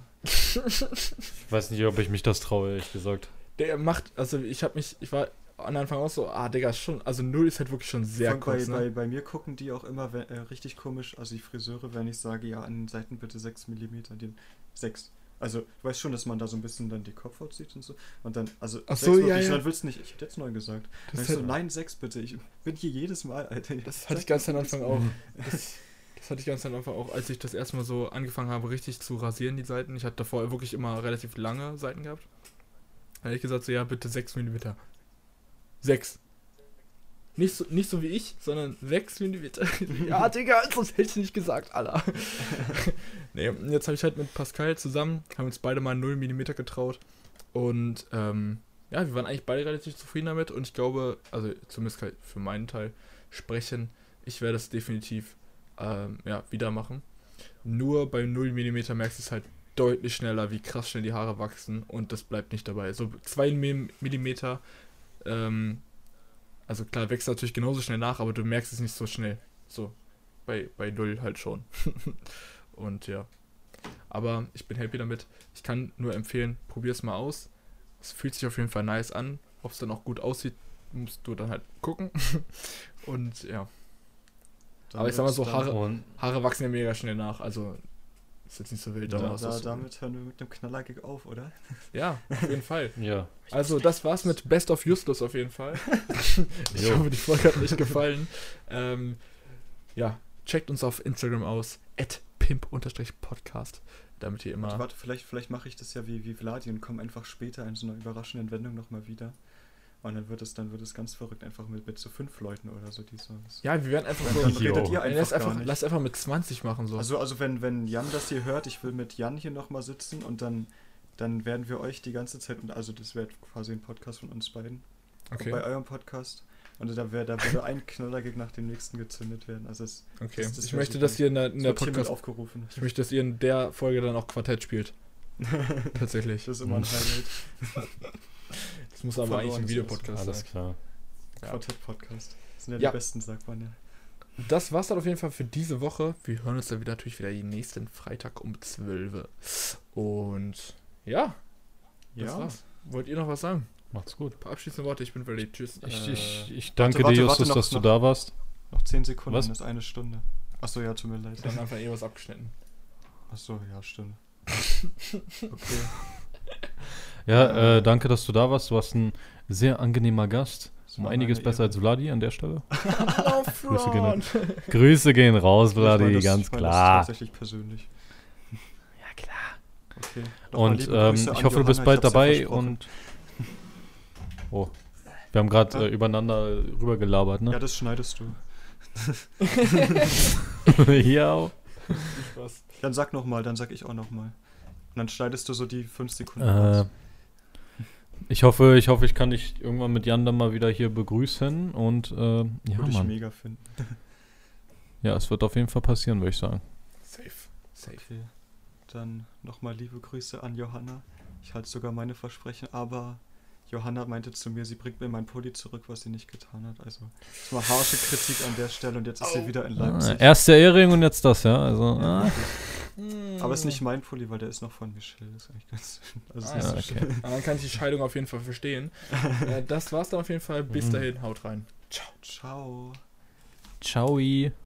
Ich weiß nicht, ob ich mich das traue, ehrlich gesagt. Der macht, also ich habe mich, ich war am Anfang auch so, ah, Digga, ist schon, also null ist halt wirklich schon sehr Von- kurz, bei, ne? bei, bei mir gucken die auch immer wenn, äh, richtig komisch, also die Friseure, wenn ich sage, ja, an den Seiten bitte sechs Millimeter, den sechs. Also, du weißt schon, dass man da so ein bisschen dann die Kopfhaut sieht und so. Und dann, also, Ach sechs so, ja, wirklich, ja. dann willst du nicht, ich hätte jetzt neun gesagt. Das, Dann ich hat, so, nein, sechs bitte, ich bin hier jedes Mal, Alter. das hatte ich ganz am Anfang auch. Das, das hatte ich ganz am Anfang auch, als ich das erste Mal so angefangen habe, richtig zu rasieren, die Seiten. Ich hatte davor wirklich immer relativ lange Seiten gehabt. Da habe ich gesagt, so, ja, bitte sechs Millimeter. sechs. Nicht so, nicht so wie ich, sondern sechs Millimeter. Ja, Digga, das hätte ich nicht gesagt, Alter. Nee, und jetzt habe ich halt mit Pascal zusammen, haben uns beide mal null Millimeter getraut. Und ähm, ja, wir waren eigentlich beide relativ zufrieden damit. Und ich glaube, also zumindest kann ich für meinen Teil sprechen, ich werde es definitiv ähm, ja, wieder machen. Nur bei null Millimeter merkst du es halt deutlich schneller, wie krass schnell die Haare wachsen. Und das bleibt nicht dabei. So zwei Millimeter, ähm, also klar, wächst natürlich genauso schnell nach, aber du merkst es nicht so schnell. So, bei, bei null halt schon. Und ja. Aber ich bin happy damit. Ich kann nur empfehlen, probier es mal aus. Es fühlt sich auf jeden Fall nice an. Ob es dann auch gut aussieht, musst du dann halt gucken. Und ja. Aber ich sag mal so, Damit- Haare, Und Haare wachsen ja mega schnell nach. Also ist jetzt nicht so wild. Da, aber da, es ist so- damit hören wir mit einem Knallergig auf, oder? Ja, auf jeden Fall. ja. Also, das war's mit Best of Justus auf jeden Fall. Ich Jo. hoffe, die Folge hat euch gefallen. Ähm, ja, checkt uns auf Instagram aus, at pimp-podcast, damit ihr Warte, immer... warte, vielleicht, vielleicht mache ich das ja wie, wie Vladi und komme einfach später in so einer überraschenden Wendung nochmal wieder. Und dann wird es, dann wird es ganz verrückt, einfach mit, mit so fünf Leuten oder so, die so. Ja, wir werden einfach Dann, so... dann Jo. redet ihr Ey, einfach, lass, gar einfach nicht. lass einfach mit zwanzig machen, so. Also, also wenn, wenn Jan das hier hört, ich will mit Jan hier nochmal sitzen und dann, dann werden wir euch die ganze Zeit, und also das wäre quasi ein Podcast von uns beiden, okay, bei eurem Podcast. Und da, wär, da würde ein Knallergig nach dem nächsten gezündet werden. Also es, okay. das- das ich wär möchte, super. dass ihr in der, in es der wird hiermit Podcast... aufgerufen. Ich möchte, dass ihr in der Folge dann auch Quartett spielt. Tatsächlich. Das ist immer ein Highlight. Das muss aber Verloren eigentlich ein ist Videopodcast Alles sein. klar. Ja. Quartett-Podcast. Das sind ja, Ja. die besten, sagt man ja. Das war's dann auf jeden Fall für diese Woche. Wir hören uns dann wieder natürlich wieder jeden nächsten Freitag um zwölf. Und ja, das Ja. war's. Wollt ihr noch was sagen? Macht's gut. Ein paar abschließende Worte, ich bin ready. Tschüss. Ich, Äh, ich, ich danke warte, dir, warte, Justus, noch- dass du noch- da warst. Noch zehn Sekunden, Was? das ist eine Stunde. Achso, ja, tut mir leid. dann einfach eh was abgeschnitten. Achso, ja, stimmt. Okay. Ja, äh, danke, dass du da warst. Du warst ein sehr angenehmer Gast. Das Um war einiges meine besser Ehre. als Vladi an der Stelle. No Grüße gehen, front. Grüße gehen raus, Ich meine Vladi, das- ganz ich meine das klar. tatsächlich persönlich. Ja, klar. Okay. Nochmal Und liebe ähm, Grüße ich an hoffe, du bist Johanna, bald ich hab's ja dabei versprochen. und. Oh. Wir haben gerade Ja? äh, übereinander rübergelabert, Ja, ne? das schneidest du. Ja. Was? Dann sag nochmal, dann sag ich auch nochmal. Und dann schneidest du so die fünf Sekunden Äh, raus. ich hoffe, ich hoffe, ich kann dich irgendwann mit Jan dann mal wieder hier begrüßen und äh, ja, Würde ich Mann. mega finden. Ja, es wird auf jeden Fall passieren, würde ich sagen. Safe. Safe. Okay. Dann nochmal liebe Grüße an Johanna. Ich halte sogar meine Versprechen, aber Johanna meinte zu mir, sie bringt mir mein Pulli zurück, was sie nicht getan hat. Also, das war harsche Kritik an der Stelle und jetzt ist sie wieder in Ah, Leipzig. erst der Ehering und jetzt das, ja. Also, Ja, ah. wirklich. Aber es ist nicht mein Pulli, weil der ist noch von Michelle. Das ist eigentlich ganz also Ah, ist ja, nicht so okay. schlimm. Aber dann kann ich die Scheidung auf jeden Fall verstehen. äh, das war's dann auf jeden Fall. Bis Mhm. dahin, haut rein. Ciao. Ciao.